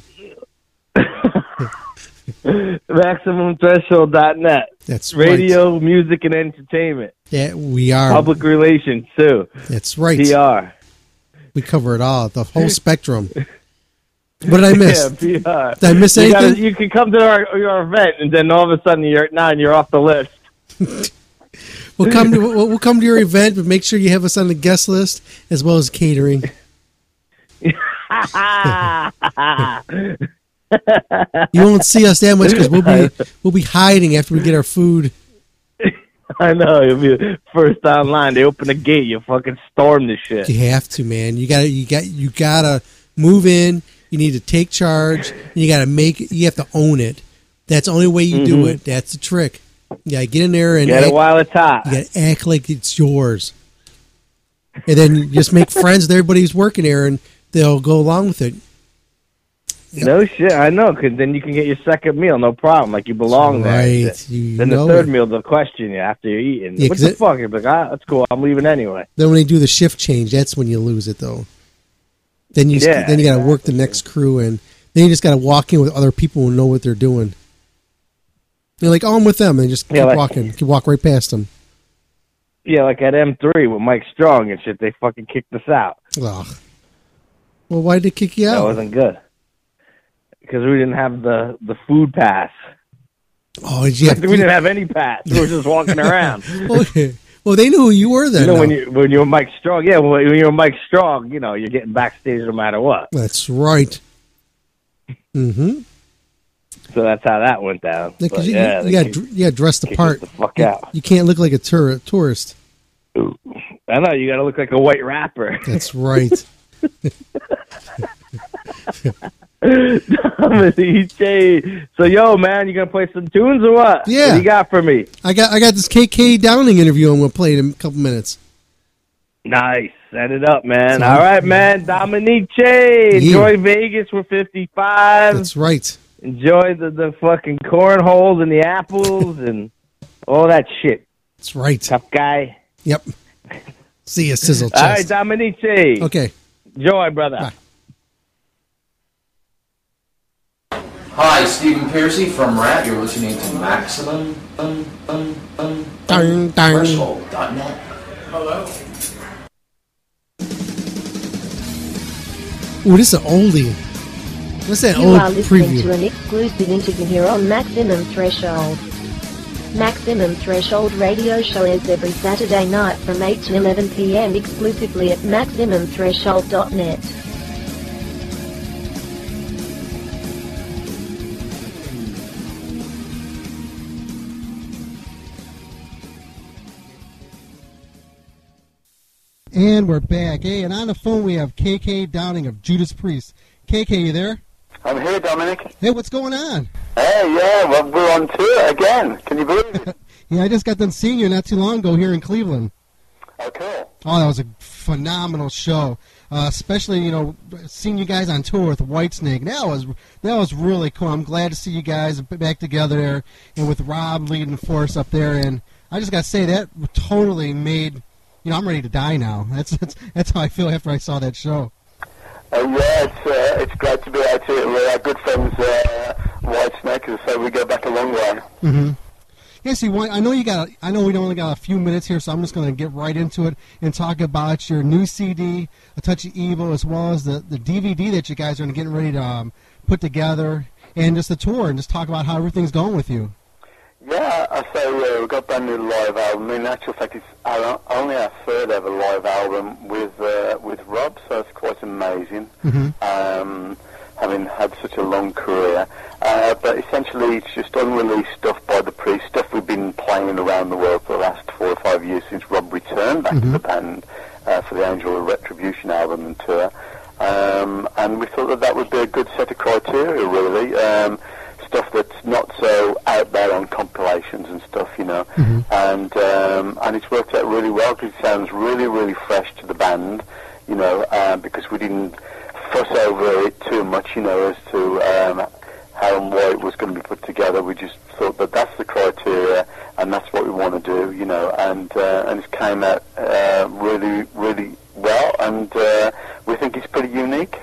MaximumThreshold.net. That's right. Radio, music, and entertainment. Yeah, we are. Public relations, too. That's right. PR. We cover it all, the whole spectrum. What did I miss? Yeah, PR. Did I miss anything? You can come to our event, and then all of a sudden you're off the list. We'll come to your event, but make sure you have us on the guest list as well as catering. You won't see us that much because we'll be hiding after we get our food. I know, you'll be first online. They open the gate, you fucking storm this shit. You have to, man. You gotta move in. You need to take charge. You have to own it. That's the only way you do it. That's the trick. You gotta get in there and get it while it's hot. You gotta act like it's yours, and then you just make friends with everybody who's working there, and they'll go along with it. Yep. No shit, I know, because then you can get your second meal, no problem, like you belong there. Right. Then the third meal, they'll question you after you're eating. Yeah, what the fuck? You're like, that's cool, I'm leaving anyway. Then when they do the shift change, that's when you lose it, though. Then you got to work the next crew, and then you just got to walk in with other people who know what they're doing. You're like, oh, I'm with them, and just keep walking. You walk right past them. Yeah, like at M3 with Mike Strong and shit, they fucking kicked us out. Ugh. Well, why did they kick you out? That wasn't good. Because we didn't have the food pass. Oh, we didn't have any pass. We were just walking around. Okay. Well, they knew who you were then. When you were Mike Strong, when you're Mike Strong, you're getting backstage no matter what. That's right. Mm-hmm. So that's how that went down. Yeah, because you got dressed the part. The fuck out. You can't look like a tourist. Ooh. I know, you got to look like a white rapper. That's right. So, yo, man, you gonna play some tunes or what? Yeah. What do you got for me? I got this KK Downing interview I'm gonna play in a couple minutes. Nice. Set it up, man. All right, man. Dominique Che. Enjoy Vegas with 55. That's right. Enjoy the fucking cornholes and the apples and all that shit. That's right. Tough guy. Yep. See you, Sizzle Chest. All right, Dominique Che. Okay. Enjoy, brother. Bye. Hi, Stephen Piercy from Rat. You're listening to Maximum Threshold.net. Hello. Ooh, this is an oldie. What's that You old are listening preview? to an exclusive interview here on Maximum Threshold. Maximum Threshold radio show is every Saturday night from 8 to 11 p.m. exclusively at MaximumThreshold.net. And we're back. Hey, and on the phone we have KK Downing of Judas Priest. KK, you there? I'm here, Dominic. Hey, what's going on? Hey, yeah, well, we're on tour again. Can you believe it? Yeah, I just got done seeing you not too long ago here in Cleveland. Oh, cool. Oh, that was a phenomenal show. Especially, you know, seeing you guys on tour with Whitesnake. That was really cool. I'm glad to see you guys back together there, and with Rob leading the force up there. And I just got to say, that totally made, you know, I'm ready to die now. That's how I feel after I saw that show. Yeah, it's great to be out here with our good friends Whitesnake, so we go back a long way. Mm-hmm. Yeah, see, I know we only got a few minutes here, so I'm just going to get right into it and talk about your new CD, A Touch of Evil, as well as the DVD that you guys are getting ready to put together, and just the tour, and just talk about how everything's going with you. Yeah, I say we've got a brand new live album. In actual fact, it's only our third ever live album with Rob, so it's quite amazing. Mm-hmm. Having had such a long career, but essentially it's just unreleased stuff by the Priest, stuff we've been playing around the world for the last 4 or 5 years since Rob returned back to the band for the Angel of Retribution album and tour, and we thought that would be a good set of criteria, really. Stuff that's not so out there on compilations and stuff, you know, and it's worked out really well because it sounds really, really fresh to the band, you know, because we didn't fuss over it too much, you know, as to how and why it was going to be put together. We just thought that that's the criteria and that's what we want to do, you know, and it came out really, really well, and we think it's pretty unique.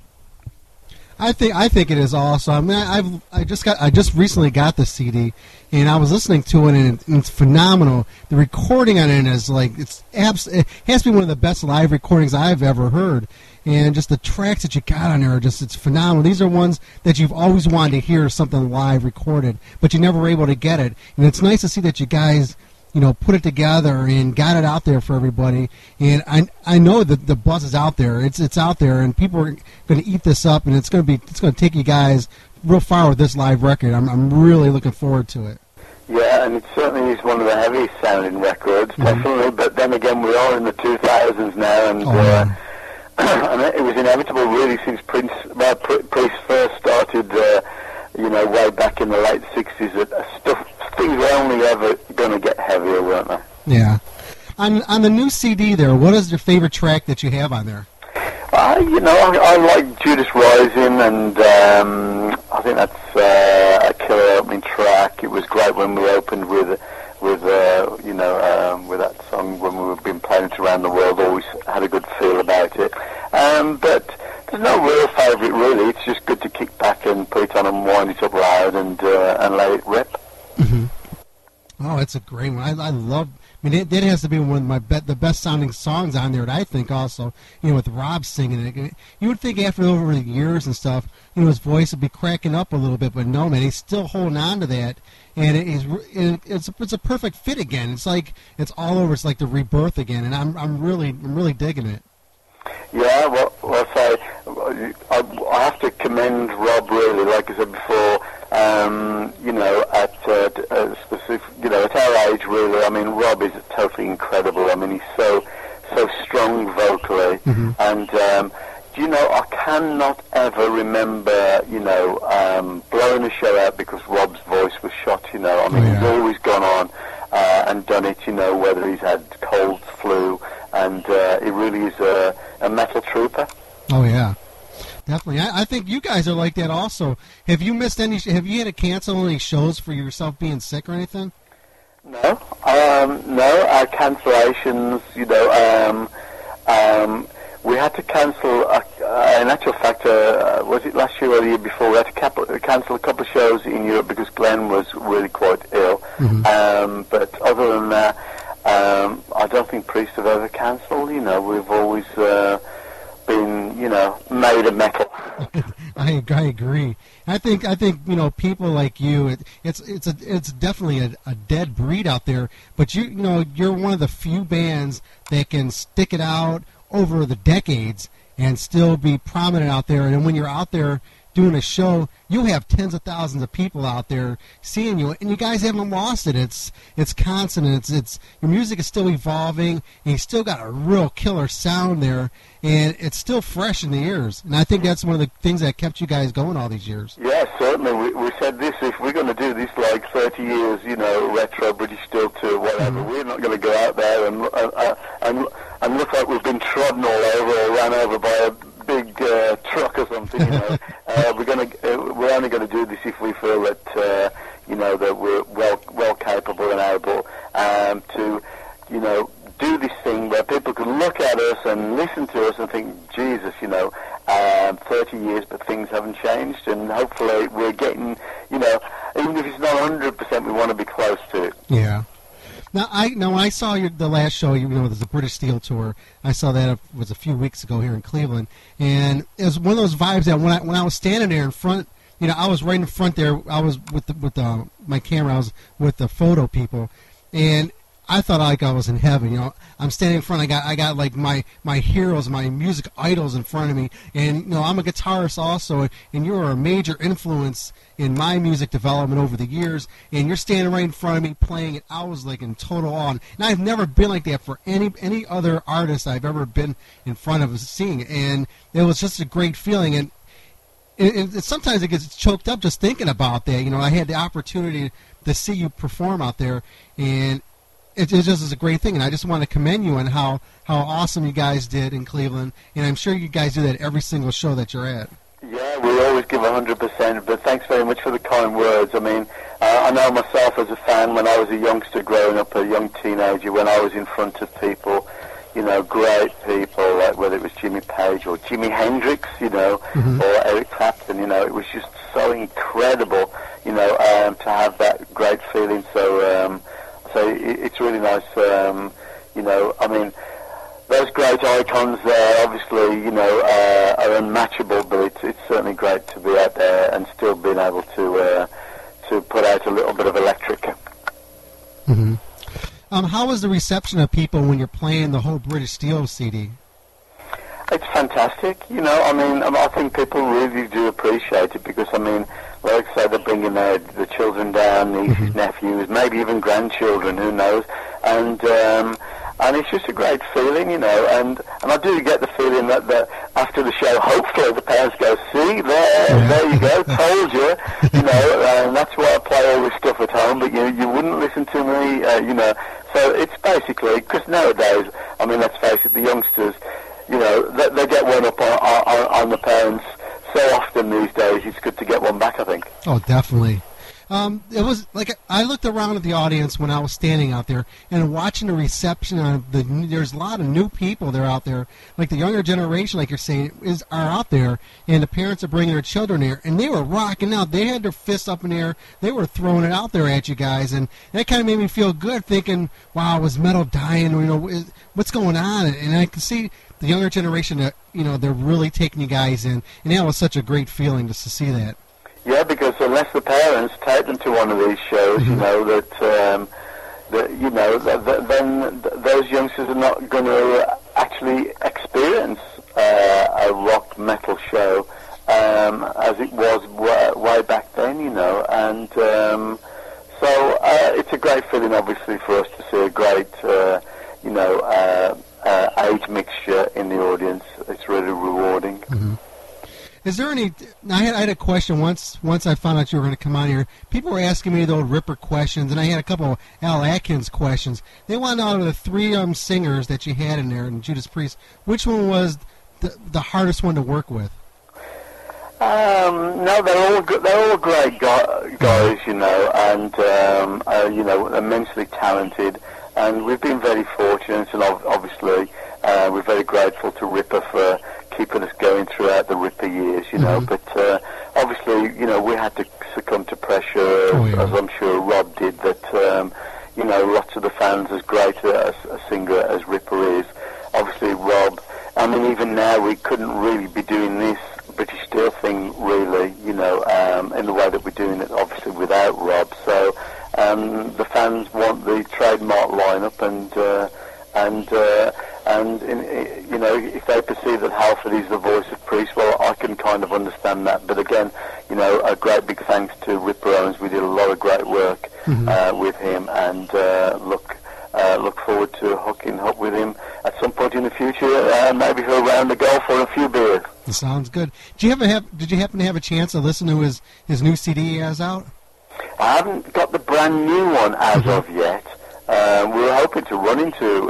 I think it is also. I mean, I just recently got the CD, and I was listening to it, and it's phenomenal. The recording on it is like it has to be one of the best live recordings I've ever heard, and just the tracks that you got on there are it's phenomenal. These are ones that you've always wanted to hear something live recorded, but you never were able to get it, and it's nice to see that you guys, you know, put it together and got it out there for everybody. And I know that the buzz is out there. It's out there, and people are going to eat this up, and it's going to take you guys real far with this live record. I'm really looking forward to it. Yeah, and it certainly is one of the heaviest sounding records, definitely. But then again, we are in the 2000s now, and and it was inevitable, really, since Priest first started. You know, way back in the late 60s, that things were only ever going to get heavier, weren't they? Yeah. On the new CD there, what is your favorite track that you have on there? You know, I like Judas Rising, and I think that's a killer opening track. It was great when we opened with that song when we've been playing it around the world. Always had a good feel about it. But there's no real favourite, really. It's just good to kick back and put it on and wind it up loud and let it rip. Mm-hmm. Oh, it's a great one. I love. I mean, that has to be one of the best sounding songs on there. I think also, you know, with Rob singing it. You would think after over the years and stuff, you know, his voice would be cracking up a little bit, but no, man, he's still holding on to that, and it's a perfect fit again. It's like it's all over. It's like the rebirth again, and I'm really digging it. Yeah, well, I have to commend Rob, really. Like I said before, you know, at specific, you know, at our age, really. I mean, Rob is totally incredible. I mean, he's so strong vocally, and you know, I cannot ever remember, you know, blowing a show out because Rob's voice was shot. You know, I mean, he's always gone on and done it. You know, whether he's had cold, flu. And he really is a metal trooper. Oh yeah, definitely. I think you guys are like that also. Have you missed any? Have you had to cancel any shows for yourself being sick or anything? No, no. Our cancellations, you know, we had to cancel. In actual fact, was it last year or the year before? We had to cancel a couple of shows in Europe because Glenn was really quite ill. But other than that. I don't think Priest have ever cancelled. You know, we've always been, you know, made of metal. I agree. I think people like you. It's definitely a dead breed out there. But you're one of the few bands that can stick it out over the decades and still be prominent out there. And when you're out there doing a show, you have tens of thousands of people out there seeing you, and you guys haven't lost it. It's constant. It's your music is still evolving, and you still got a real killer sound there, and it's still fresh in the ears. And I think that's one of the things that kept you guys going all these years. Yeah, certainly. We said this: if we're going to do this like 30 years, retro British Steel tour, whatever, we're not going to go out there and look like we've been trodden all over or ran over by a big truck or something. We're only going to do this if we feel that that we're well capable and able to do this thing where people can look at us and listen to us and think, Jesus, 30 years, but things haven't changed, and hopefully we're getting, even if it's not 100%, we want to be close to it. Yeah. Now, I saw the last show, there's the British Steel tour. I saw that it was a few weeks ago here in Cleveland, and it was one of those vibes that when I was standing there in front, I was right in front there. I was with my camera. I was with the photo people, and I thought like I was in heaven. I'm standing in front. I got like my heroes, my music idols in front of me, and I'm a guitarist also, and you're a major influence in my music development over the years, and you're standing right in front of me playing it. I was like in total awe, and I've never been like that for any other artist I've ever been in front of seeing, and it was just a great feeling. And sometimes it gets choked up just thinking about that. I had the opportunity to see you perform out there, and it just is a great thing, and I just want to commend you on how awesome you guys did in Cleveland, and I'm sure you guys do that every single show that you're at. Yeah, we always give 100%, but thanks very much for the kind words. I mean, I know myself as a fan when I was a youngster growing up, a young teenager, when I was in front of people, great people, like whether it was Jimmy Page or Jimi Hendrix, or Eric Clapton, it was just so incredible, to have that great feeling. So it's really nice, I mean, those great icons there, obviously, are unmatchable, but it's certainly great to be out there and still being able to put out a little bit of electric. Mm-hmm. How was the reception of people when you're playing the whole British Steel CD? It's fantastic, I think people really do appreciate it because, like I say, they're bringing the children down, nieces, nephews, maybe even grandchildren, who knows, and it's just a great feeling, and I do get the feeling that after the show, hopefully the parents go, see, there you go, told you, and that's why I play all this stuff at home, but you wouldn't listen to me, so it's basically, because nowadays, let's face it, the youngsters, they get one up on the parents so often these days. It's good to get one back, I think. Oh, definitely. It was like I looked around at the audience when I was standing out there and watching the reception of there's a lot of new people that are out there, like the younger generation, like you're saying, are out there, and the parents are bringing their children there, and they were rocking out. They had their fists up in the air. They were throwing it out there at you guys, and that kind of made me feel good, thinking, wow, was metal dying? What's going on? And I could see the younger generation that they're really taking you guys in, and that was such a great feeling just to see that. Yeah, because unless the parents take them to one of these shows, then those youngsters are not going to actually experience a rock metal show as it was way back then, and so it's a great feeling, obviously, for us to see a great, age mixture in the audience. It's really rewarding. Mm-hmm. Is there any? I had a question once I found out you were going to come on here. People were asking me the old Ripper questions, and I had a couple of Al Atkins questions. They wanted out of the three singers that you had in there, and Judas Priest, which one was the hardest one to work with? No, they're all great guys, and immensely talented. And we've been very fortunate, and obviously we're very grateful to Ripper for keeping us going throughout the Ripper years, But obviously, we had to succumb to pressure, as I'm sure Rob did. That lots of the fans, as great a singer as Ripper is, obviously Rob. Even now we couldn't really be doing this British Steel thing that we're doing it obviously without Rob. So the fans want the trademark lineup, and you know, if they perceive that Halford is the voice of Priest, well, I can kind of understand that. But again, you know, a great big thanks to Ripper Owens. We did a lot of great work with him, and look forward to hooking up with him at some point in the future, maybe for a round of golf or a few beers. Sounds good. Did you happen to have a chance to listen to his new CD he has out? I haven't got the brand new one as of yet. We were hoping to run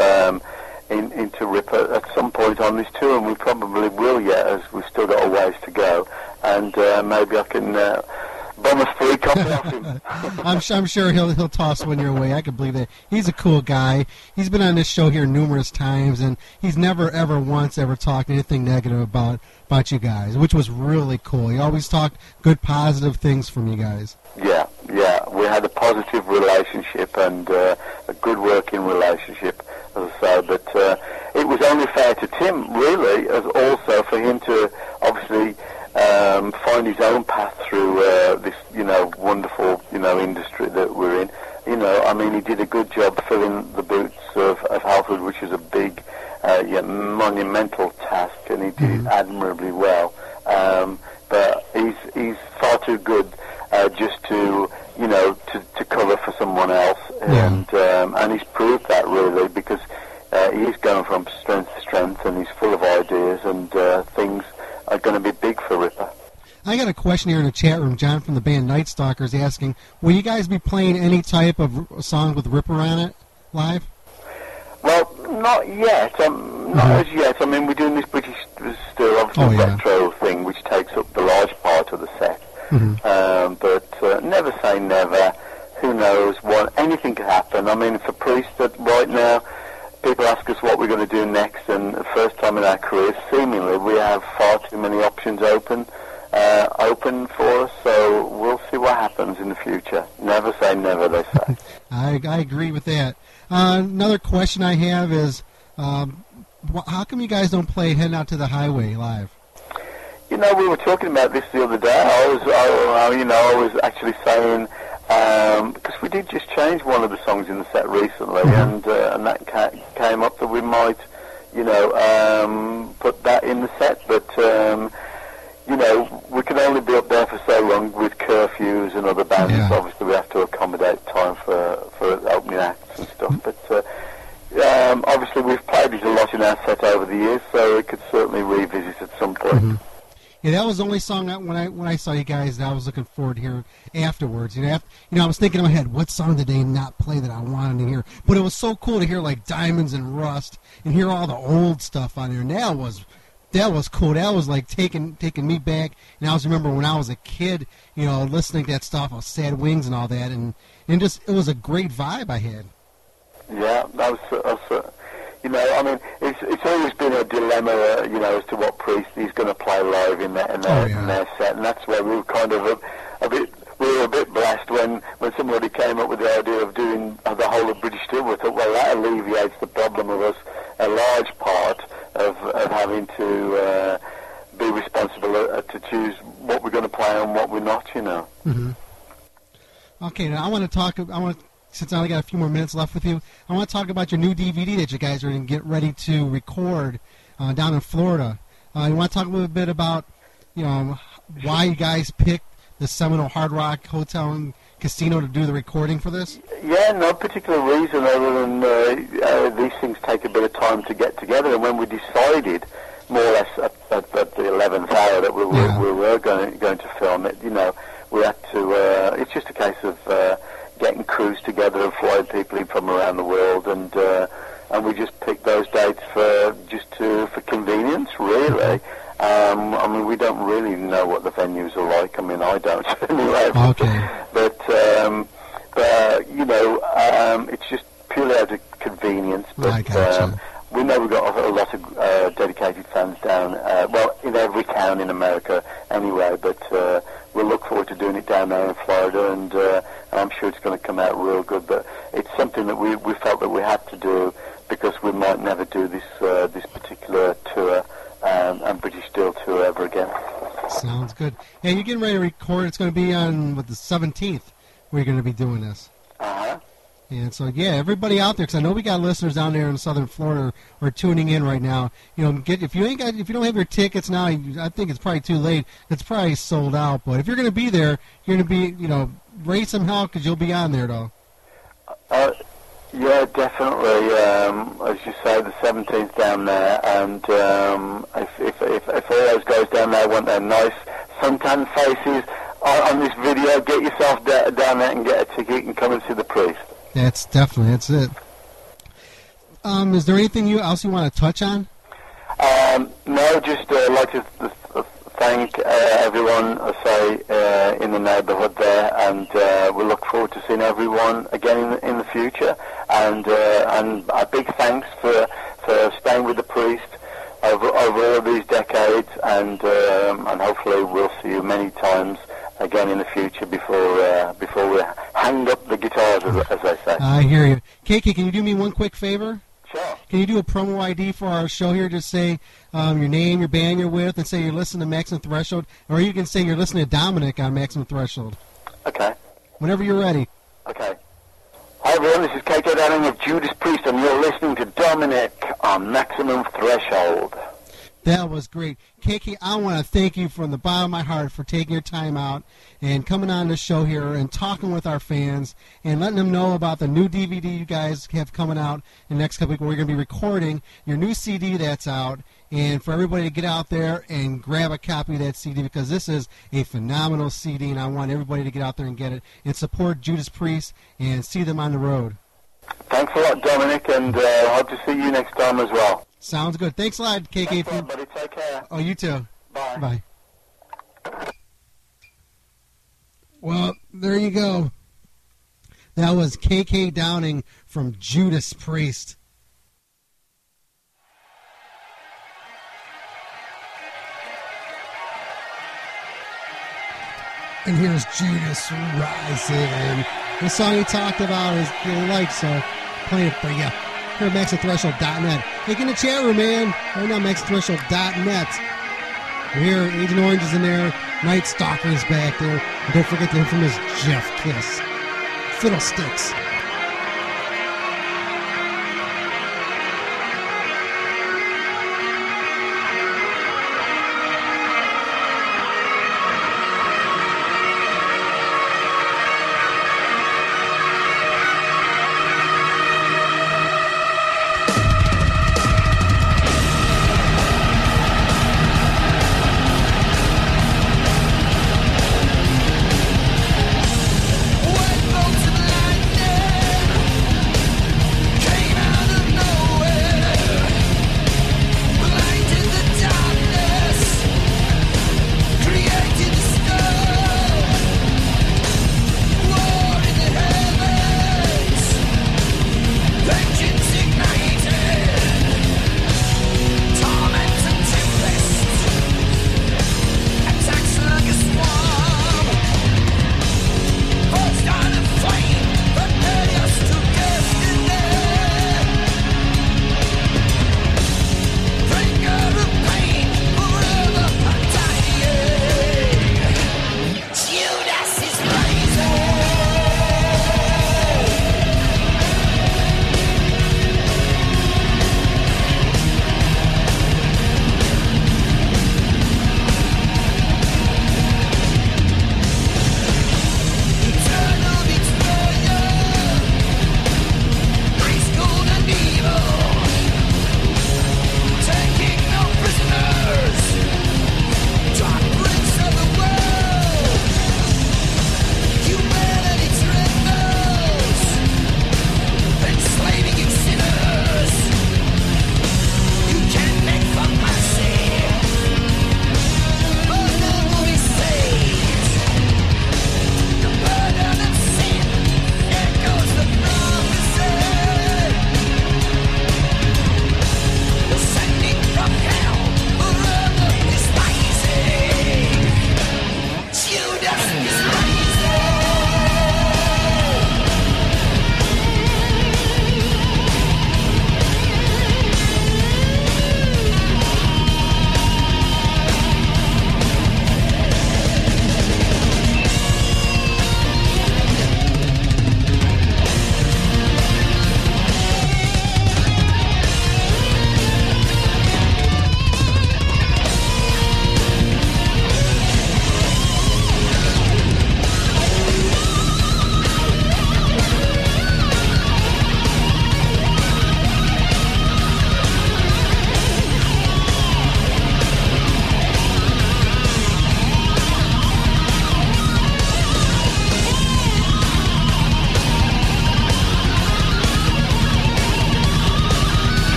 into Ripper at some point on this tour, and we probably will yet, as we've still got a ways to go. And maybe I can bum a free copy off him. I'm sure he'll toss one your way. I can believe that. He's a cool guy. He's been on this show here numerous times, and he's never ever once ever talked anything negative about you guys, which was really cool. He always talked good, positive things from you guys. Yeah. We had a positive relationship and a good working relationship, as I say. But it was only fair to Tim, really, as also for him to obviously find his own path through this, you know, wonderful, you know, industry that we're in. You know, I mean, he did a good job filling the boots of Halford, which is a big, monumental task, and he did it admirably well. But he's far too good just to, you know, to cover for someone else, and he's proved that really, because he is going from strength to strength, and he's full of ideas, and things are going to be big for Ripper. I got a question here in the chat room. John from the band Night Stalkers asking, will you guys be playing any type of song with Ripper on it live? Well, not yet. Not as yet. I mean, we're doing this British still, obviously, retro thing, which takes up the large part of the set. But never say never. Who knows? Anything could happen. I mean, for Priest, right now, people ask us what we're going to do next, and the first time in our careers, seemingly, we have far too many options open for us, so we'll see what happens in the future. Never say never, they say. I agree with that. Another question I have is, how come you guys don't play Heading Out to the Highway live? You know, we were talking about this the other day. I was actually saying, because we did just change one of the songs in the set recently, and that came up that we might, you know, put that in the set, but you know, we can only be up there for so long with curfews and other bands. Obviously, we have to accommodate time for opening acts and stuff. But obviously, we've played it a lot in our set over the years, so it could certainly revisit at some point. Yeah, that was the only song that when I saw you guys that I was looking forward to hear afterwards. You know, I was thinking in my head, what song did they not play that I wanted to hear? But it was so cool to hear like Diamonds and Rust and hear all the old stuff on there. And that was cool. That was like taking me back. And I always remember when I was a kid, you know, listening to that stuff of Sad Wings and all that, and just it was a great vibe I had. Yeah, that was you know, I mean, it's always been a dilemma, you know, as to what Priest is going to play live in their set, and that's where we were kind of a bit blessed when somebody came up with the idea of doing the whole of British tour. We thought, well, that alleviates the problem of us, a large part of having to be responsible to choose what we're going to play and what we're not, you know. Okay, now since I only got a few more minutes left with you, I want to talk about your new DVD that you guys are going to get ready to record down in Florida. You want to talk a little bit about, you know, why you guys picked the Seminole Hard Rock Hotel and Casino to do the recording for this? Yeah, no particular reason other than these things take a bit of time to get together. And when we decided, more or less at the 11th hour, that we were going to film it, you know, we had to. It's just a case of getting crews together and flying people in from around the world, and we just picked those dates for convenience, really. I mean, we don't really know what the venues are like. I mean, I don't anyway. Okay. But you know, it's just purely out of convenience. But we know we've got a lot of dedicated fans down, in every town in America anyway. But we'll look forward to doing it down there in Florida, and I'm sure it's going to come out real good. But it's something that we felt that we had to do because we might never do this particular tour and British Steel tour ever again. Sounds good. Hey, you're getting ready to record. It's going to be on the 17th where you're going to be doing this. Uh-huh. And so, yeah, everybody out there, because I know we got listeners down there in Southern Florida who are tuning in right now. If you don't have your tickets now, I think it's probably too late. It's probably sold out. But if you're going to be there, you're going to be, raise some hell because you'll be on there, though. Yeah, definitely. As you say, the 17th down there, and if all those guys down there want their nice suntan faces on this video, get yourself down there and get a ticket and come and see the priest. That's it. Is there anything else you want to touch on? No, just like to thank everyone, I say, in the neighbourhood there, and we look forward to seeing everyone again in the future. And a big thanks for staying with the priest over all these decades, and hopefully we'll see you many times again in the future before we hang up the guitars, as they say. I hear you. KK, can you do me one quick favor? Sure. Can you do a promo ID for our show here? Just say your name, your band you're with, and say you're listening to Maximum Threshold, or you can say you're listening to Dominic on Maximum Threshold. Okay. Whenever you're ready. Okay. Hi everyone, this is KK Downing of Judas Priest, and you're listening to Dominic on Maximum Threshold. That was great. KK, I want to thank you from the bottom of my heart for taking your time out and coming on the show here and talking with our fans and letting them know about the new DVD you guys have coming out in the next couple weeks where we're going to be recording your new CD that's out, and for everybody to get out there and grab a copy of that CD because this is a phenomenal CD, and I want everybody to get out there and get it and support Judas Priest and see them on the road. Thanks a lot, Dominic, and hope to see you next time as well. Sounds good. Thanks a lot, KK. Thanks a lot, buddy. Take care. Oh, you too. Bye. Bye. Well, there you go. That was KK Downing from Judas Priest. And here's Judas Rising. The song he talked about is so playing it for you. Here at MaximumThreshold.net. Hey, get in the chat room, man. Right now, MaximumThreshold.net. We're here. Agent Orange is in there. Night Stalker is back there. And don't forget the infamous Jeff Kiss. Fiddlesticks. What goes to the lightning?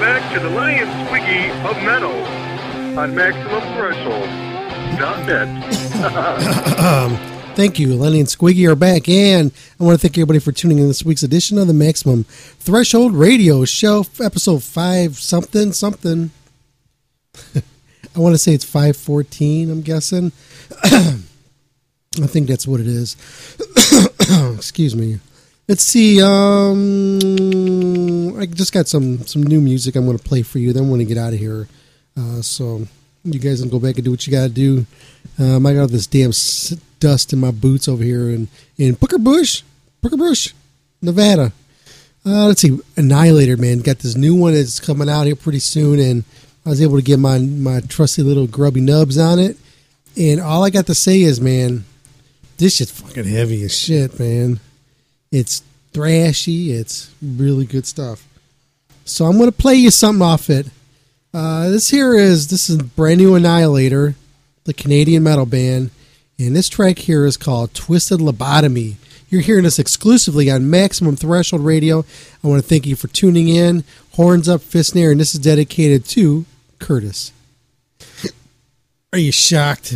back to the Lenny and Squiggy of Metal on MaximumThreshold.net. Thank you. Lenny and Squiggy are back, and I want to thank everybody for tuning in this week's edition of the Maximum Threshold Radio Show, episode 5-something. I want to say it's 514, I'm guessing. I think that's what it is. Excuse me. Let's see. I just got some new music I'm going to play for you. Then I'm going to get out of here. So you guys can go back and do what you got to do. I got this damn dust in my boots over here in Booker Bush, Nevada. Let's see. Annihilator, man. Got this new one that's coming out here pretty soon, and I was able to get my trusty little grubby nubs on it. And all I got to say is, man, this shit's fucking heavy as shit, man. It's thrashy. It's really good stuff. So I'm going to play you something off it. This is brand new Annihilator, the Canadian metal band. And this track here is called Twisted Lobotomy. You're hearing this exclusively on Maximum Threshold Radio. I want to thank you for tuning in. Horns up, fist in air, and this is dedicated to Curtis. Are you shocked?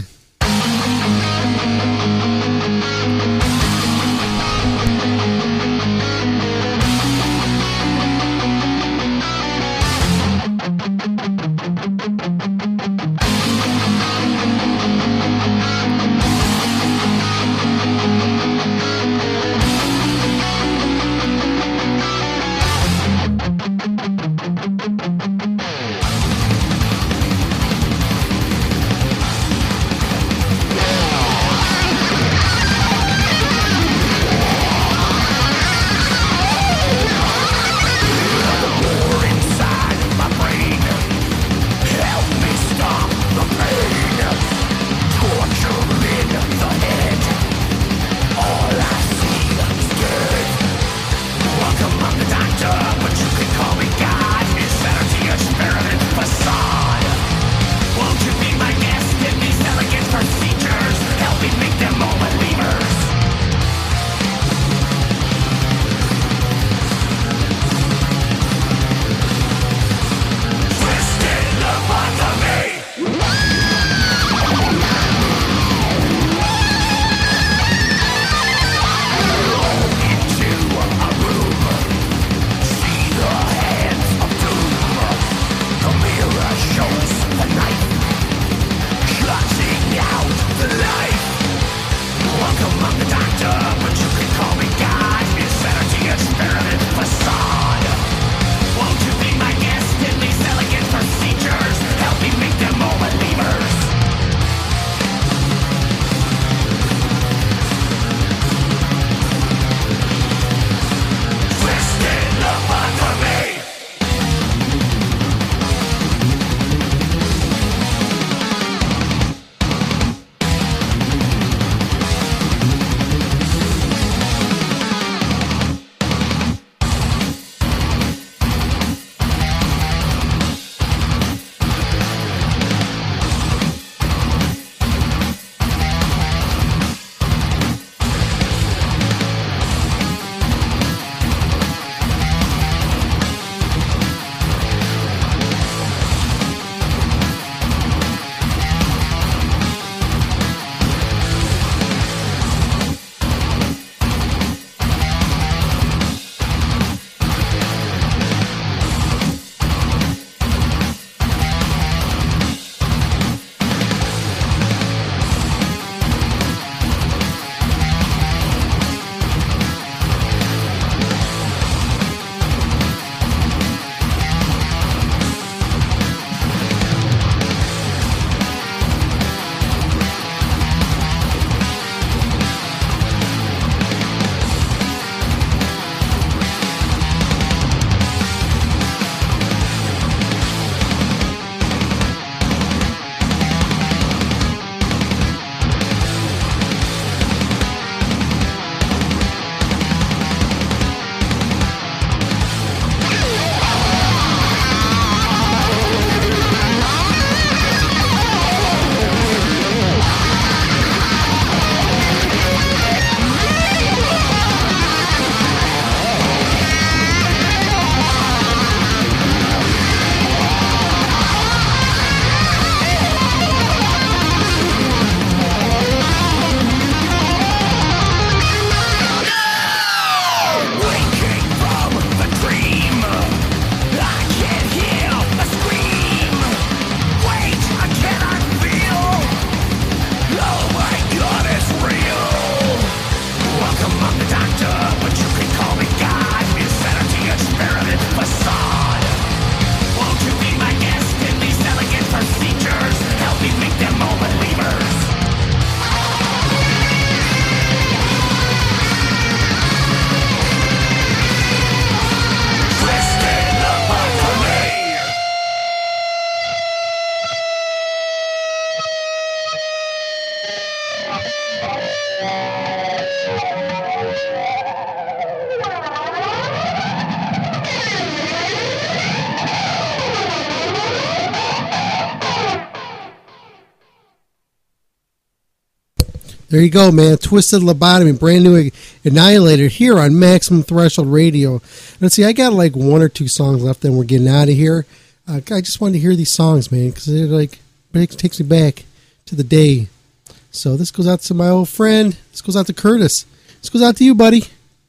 There you go, man. Twisted Lobotomy, brand new Annihilator here on Maximum Threshold Radio. Let's see, I got like one or two songs left, then we're getting out of here. I just wanted to hear these songs, man, because it takes me back to the day. So this goes out to my old friend. This goes out to Curtis. This goes out to you, buddy.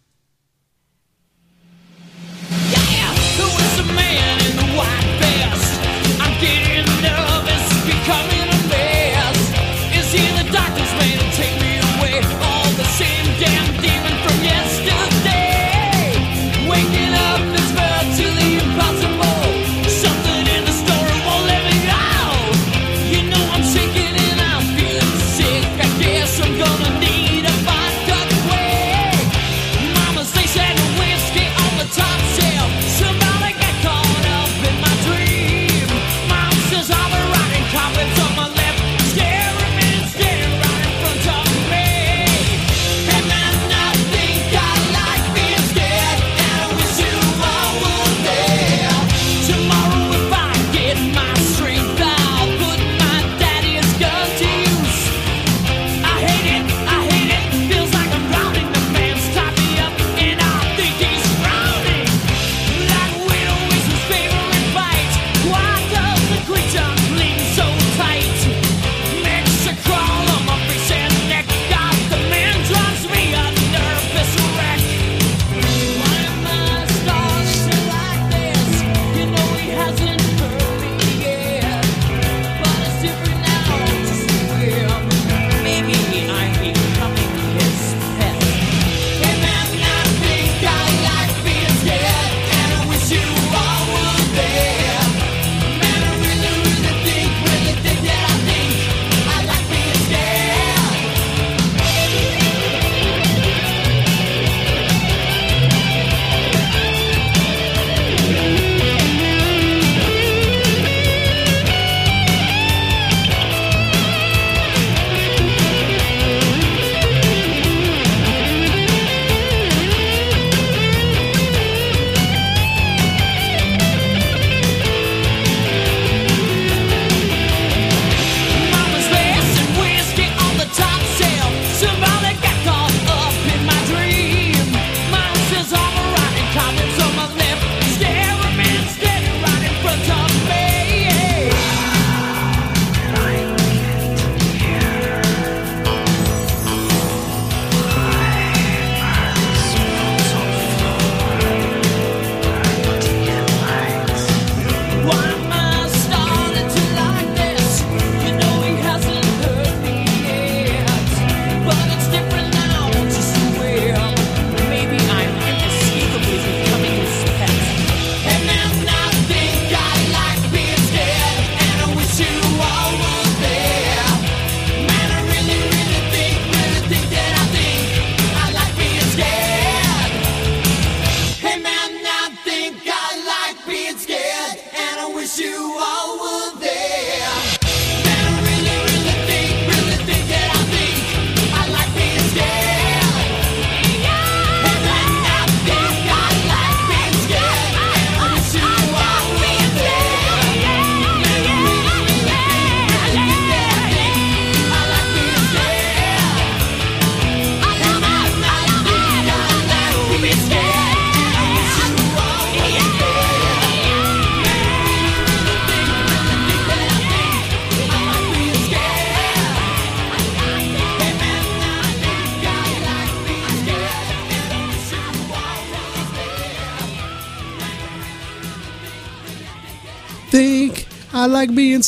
I like being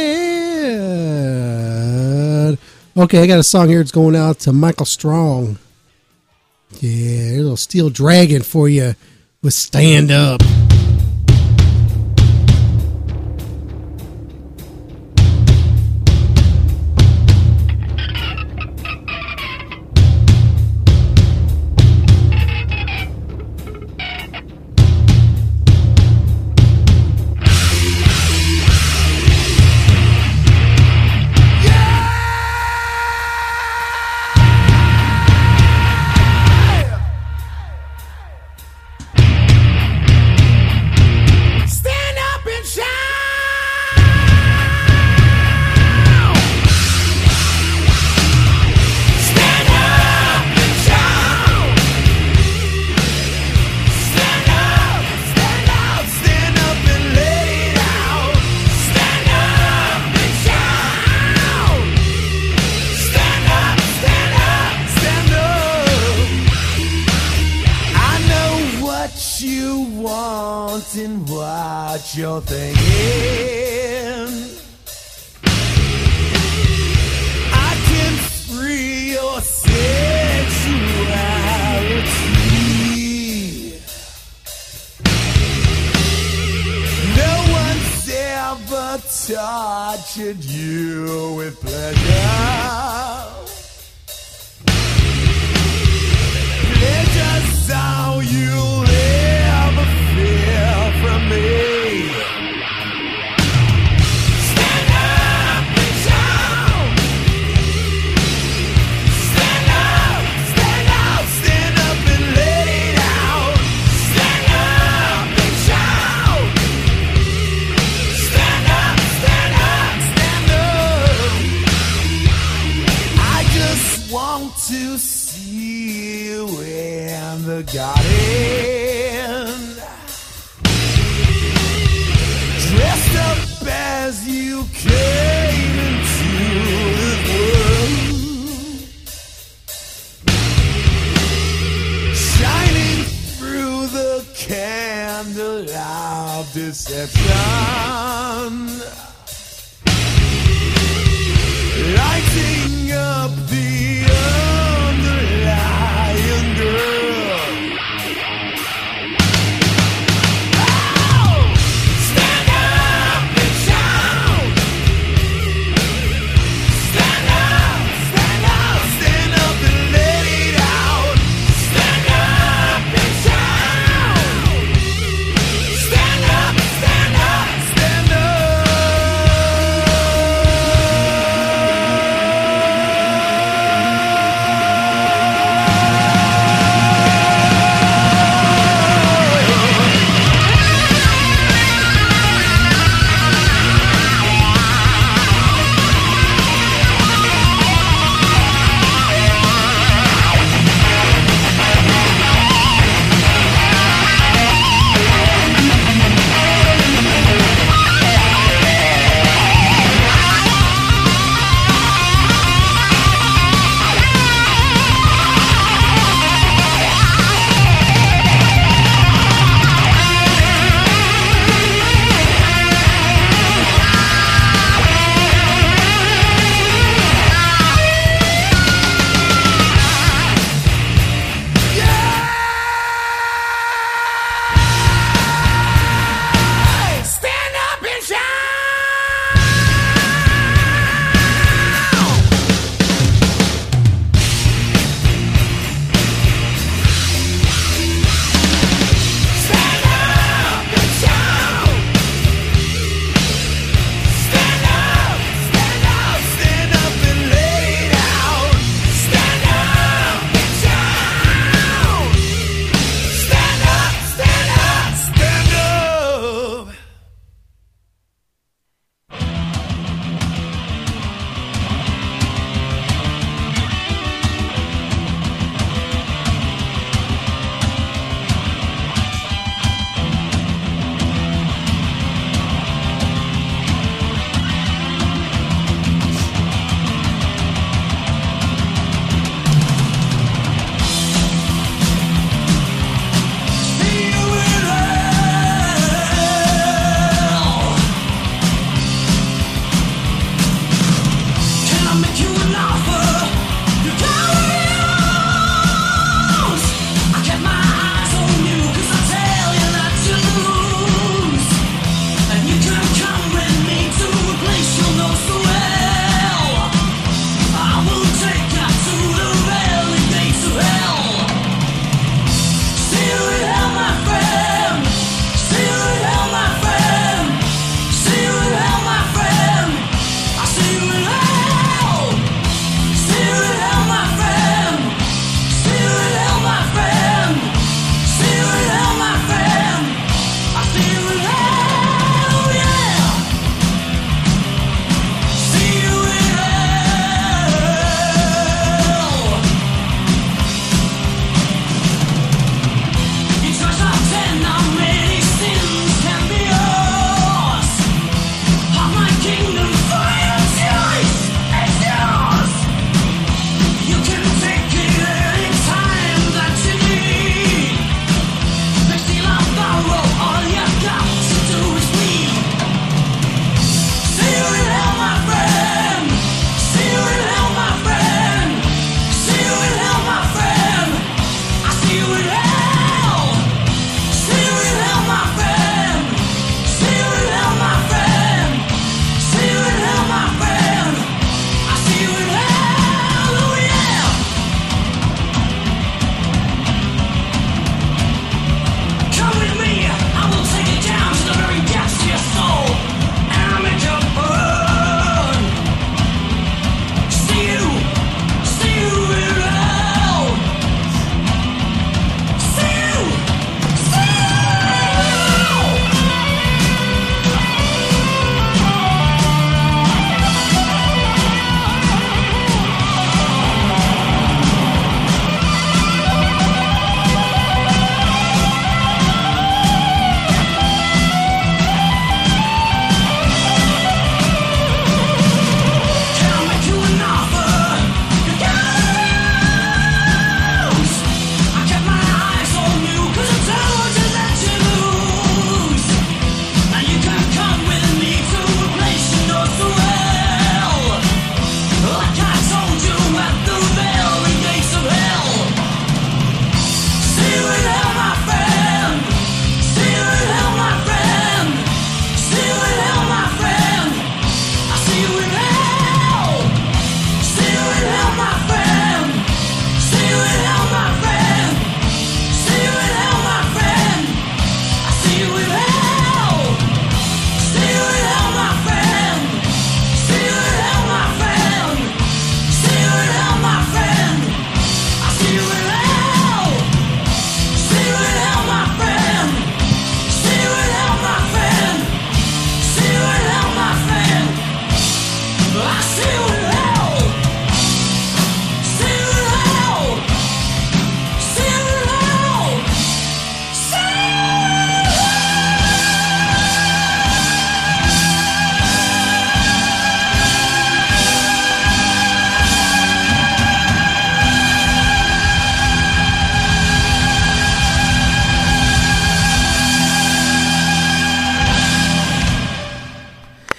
scared. Okay, I got a song here. It's going out to Michael Strong. Yeah, a little Steel Dragon for you with Stand Up. wanting what you're thinking. I can free your sexuality. No one's ever tortured you with pleasure. Pleasure's all you'll ever feel from me. Stand up and shout. Stand up, stand up, stand up and let it out. Stand up and shout. Stand up, stand up, stand up. I just want to see you in the garden, dressed up as you came into this world, shining through the candle of deception, lighting up the underlying girl. Stand up and shout. Stand up, stand up, stand up and let it out. Stand up and shout. Stand up, stand up, stand up.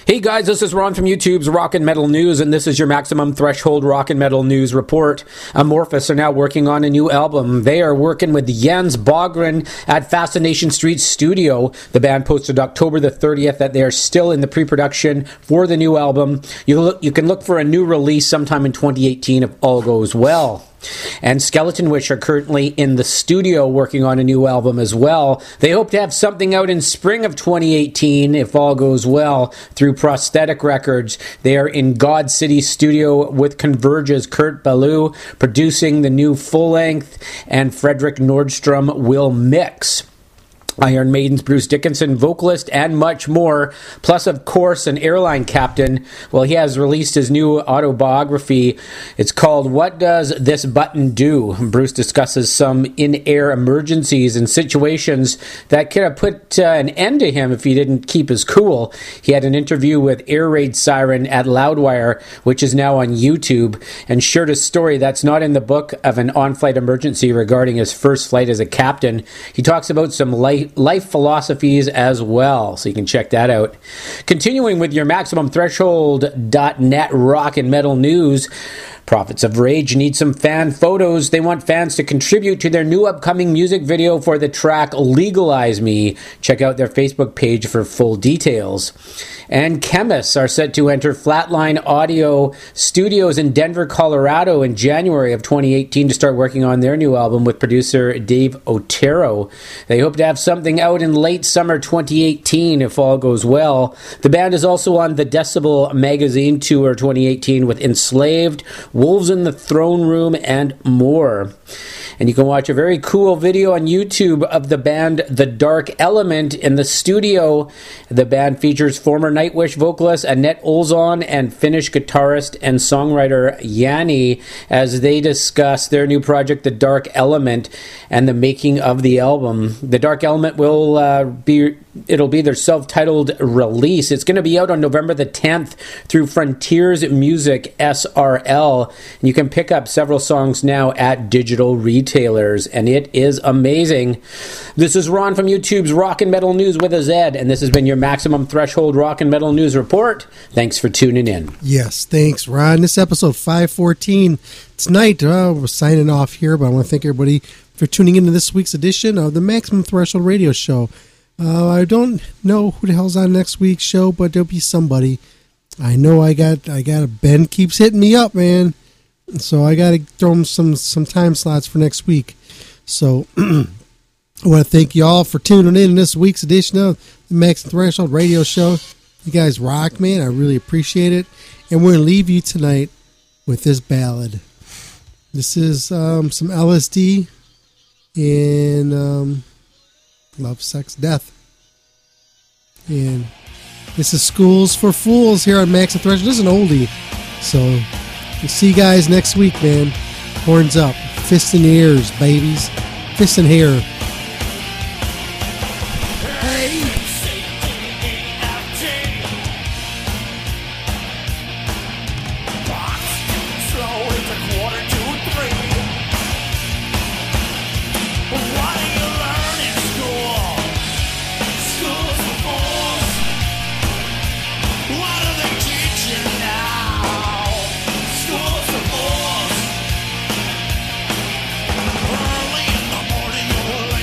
Hey guys, this is Ron from YouTube's Rock and Metal News, and this is your Maximum Threshold Rock and Metal News report. Amorphous are now working on a new album. They are working with Jens Bogren at Fascination Street Studio. The band posted October the 30th that they are still in the pre-production for the new album. You can look for a new release sometime in 2018 if all goes well. And Skeleton Wish are currently in the studio working on a new album as well. They hope to have something out in spring of 2018 if all goes well through Prosthetic Records. They are in God City Studio with Converge's Kurt Ballou producing the new full-length, and Frederick Nordstrom will mix. Iron Maiden's Bruce Dickinson, vocalist, and much more. Plus, of course, an airline captain. Well, he has released his new autobiography. It's called What Does This Button Do? Bruce discusses some in-air emergencies and situations that could have put an end to him if he didn't keep his cool. He had an interview with Air Raid Siren at Loudwire, which is now on YouTube, and shared a story that's not in the book of an on-flight emergency regarding his first flight as a captain. He talks about some life philosophies as well, so you can check that out. Continuing with your MaximumThreshold.net rock and metal news, Prophets of Rage need some fan photos. They want fans to contribute to their new upcoming music video for the track Legalize Me. Check out their Facebook page for full details. And Chemists are set to enter Flatline Audio Studios in Denver, Colorado in January of 2018 to start working on their new album with producer Dave Otero. They hope to have something out in late summer 2018 if all goes well. The band is also on the Decibel Magazine Tour 2018 with Enslaved, Wolves in the Throne Room, and more. And you can watch a very cool video on YouTube of the band The Dark Element in the studio. The band features former Nightwish vocalist Annette Olzon and Finnish guitarist and songwriter Yanni as they discuss their new project, The Dark Element, and the making of the album. The Dark Element will it'll be their self-titled release. It's going to be out on November the 10th through Frontiers Music SRL. And you can pick up several songs now at digital retailers, and it is amazing. This is Ron from YouTube's Rock and Metal News with a Z, and this has been your Maximum Threshold Rock and Metal News report. Thanks for tuning in. Yes, thanks, Ron. This is episode 514. Tonight, we're signing off here, but I want to thank everybody for tuning into this week's edition of the Maximum Threshold Radio Show. I don't know who the hell's on next week's show, but there'll be somebody. I know I got Ben keeps hitting me up, man. So I got to throw him some time slots for next week. So I want to thank you all for tuning in this week's edition of the Maximum Threshold Radio Show. You guys rock, man. I really appreciate it. And we're going to leave you tonight with this ballad. This is some LSD and Love, Sex, Death. And this is Schools for Fools here on Maximum Threshold. This is an oldie. So we'll see you guys next week, man. Horns up. Fists in the ears, babies. Fists in hair. Early in the morning, you'll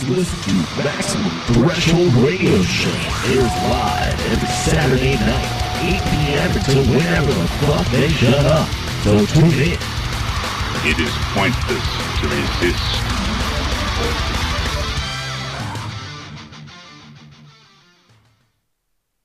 listen to Maximum Threshold Radio Show. Airs live every Saturday night, 8 p.m. until whenever the fuck they shut up. So tune in. It is pointless to resist.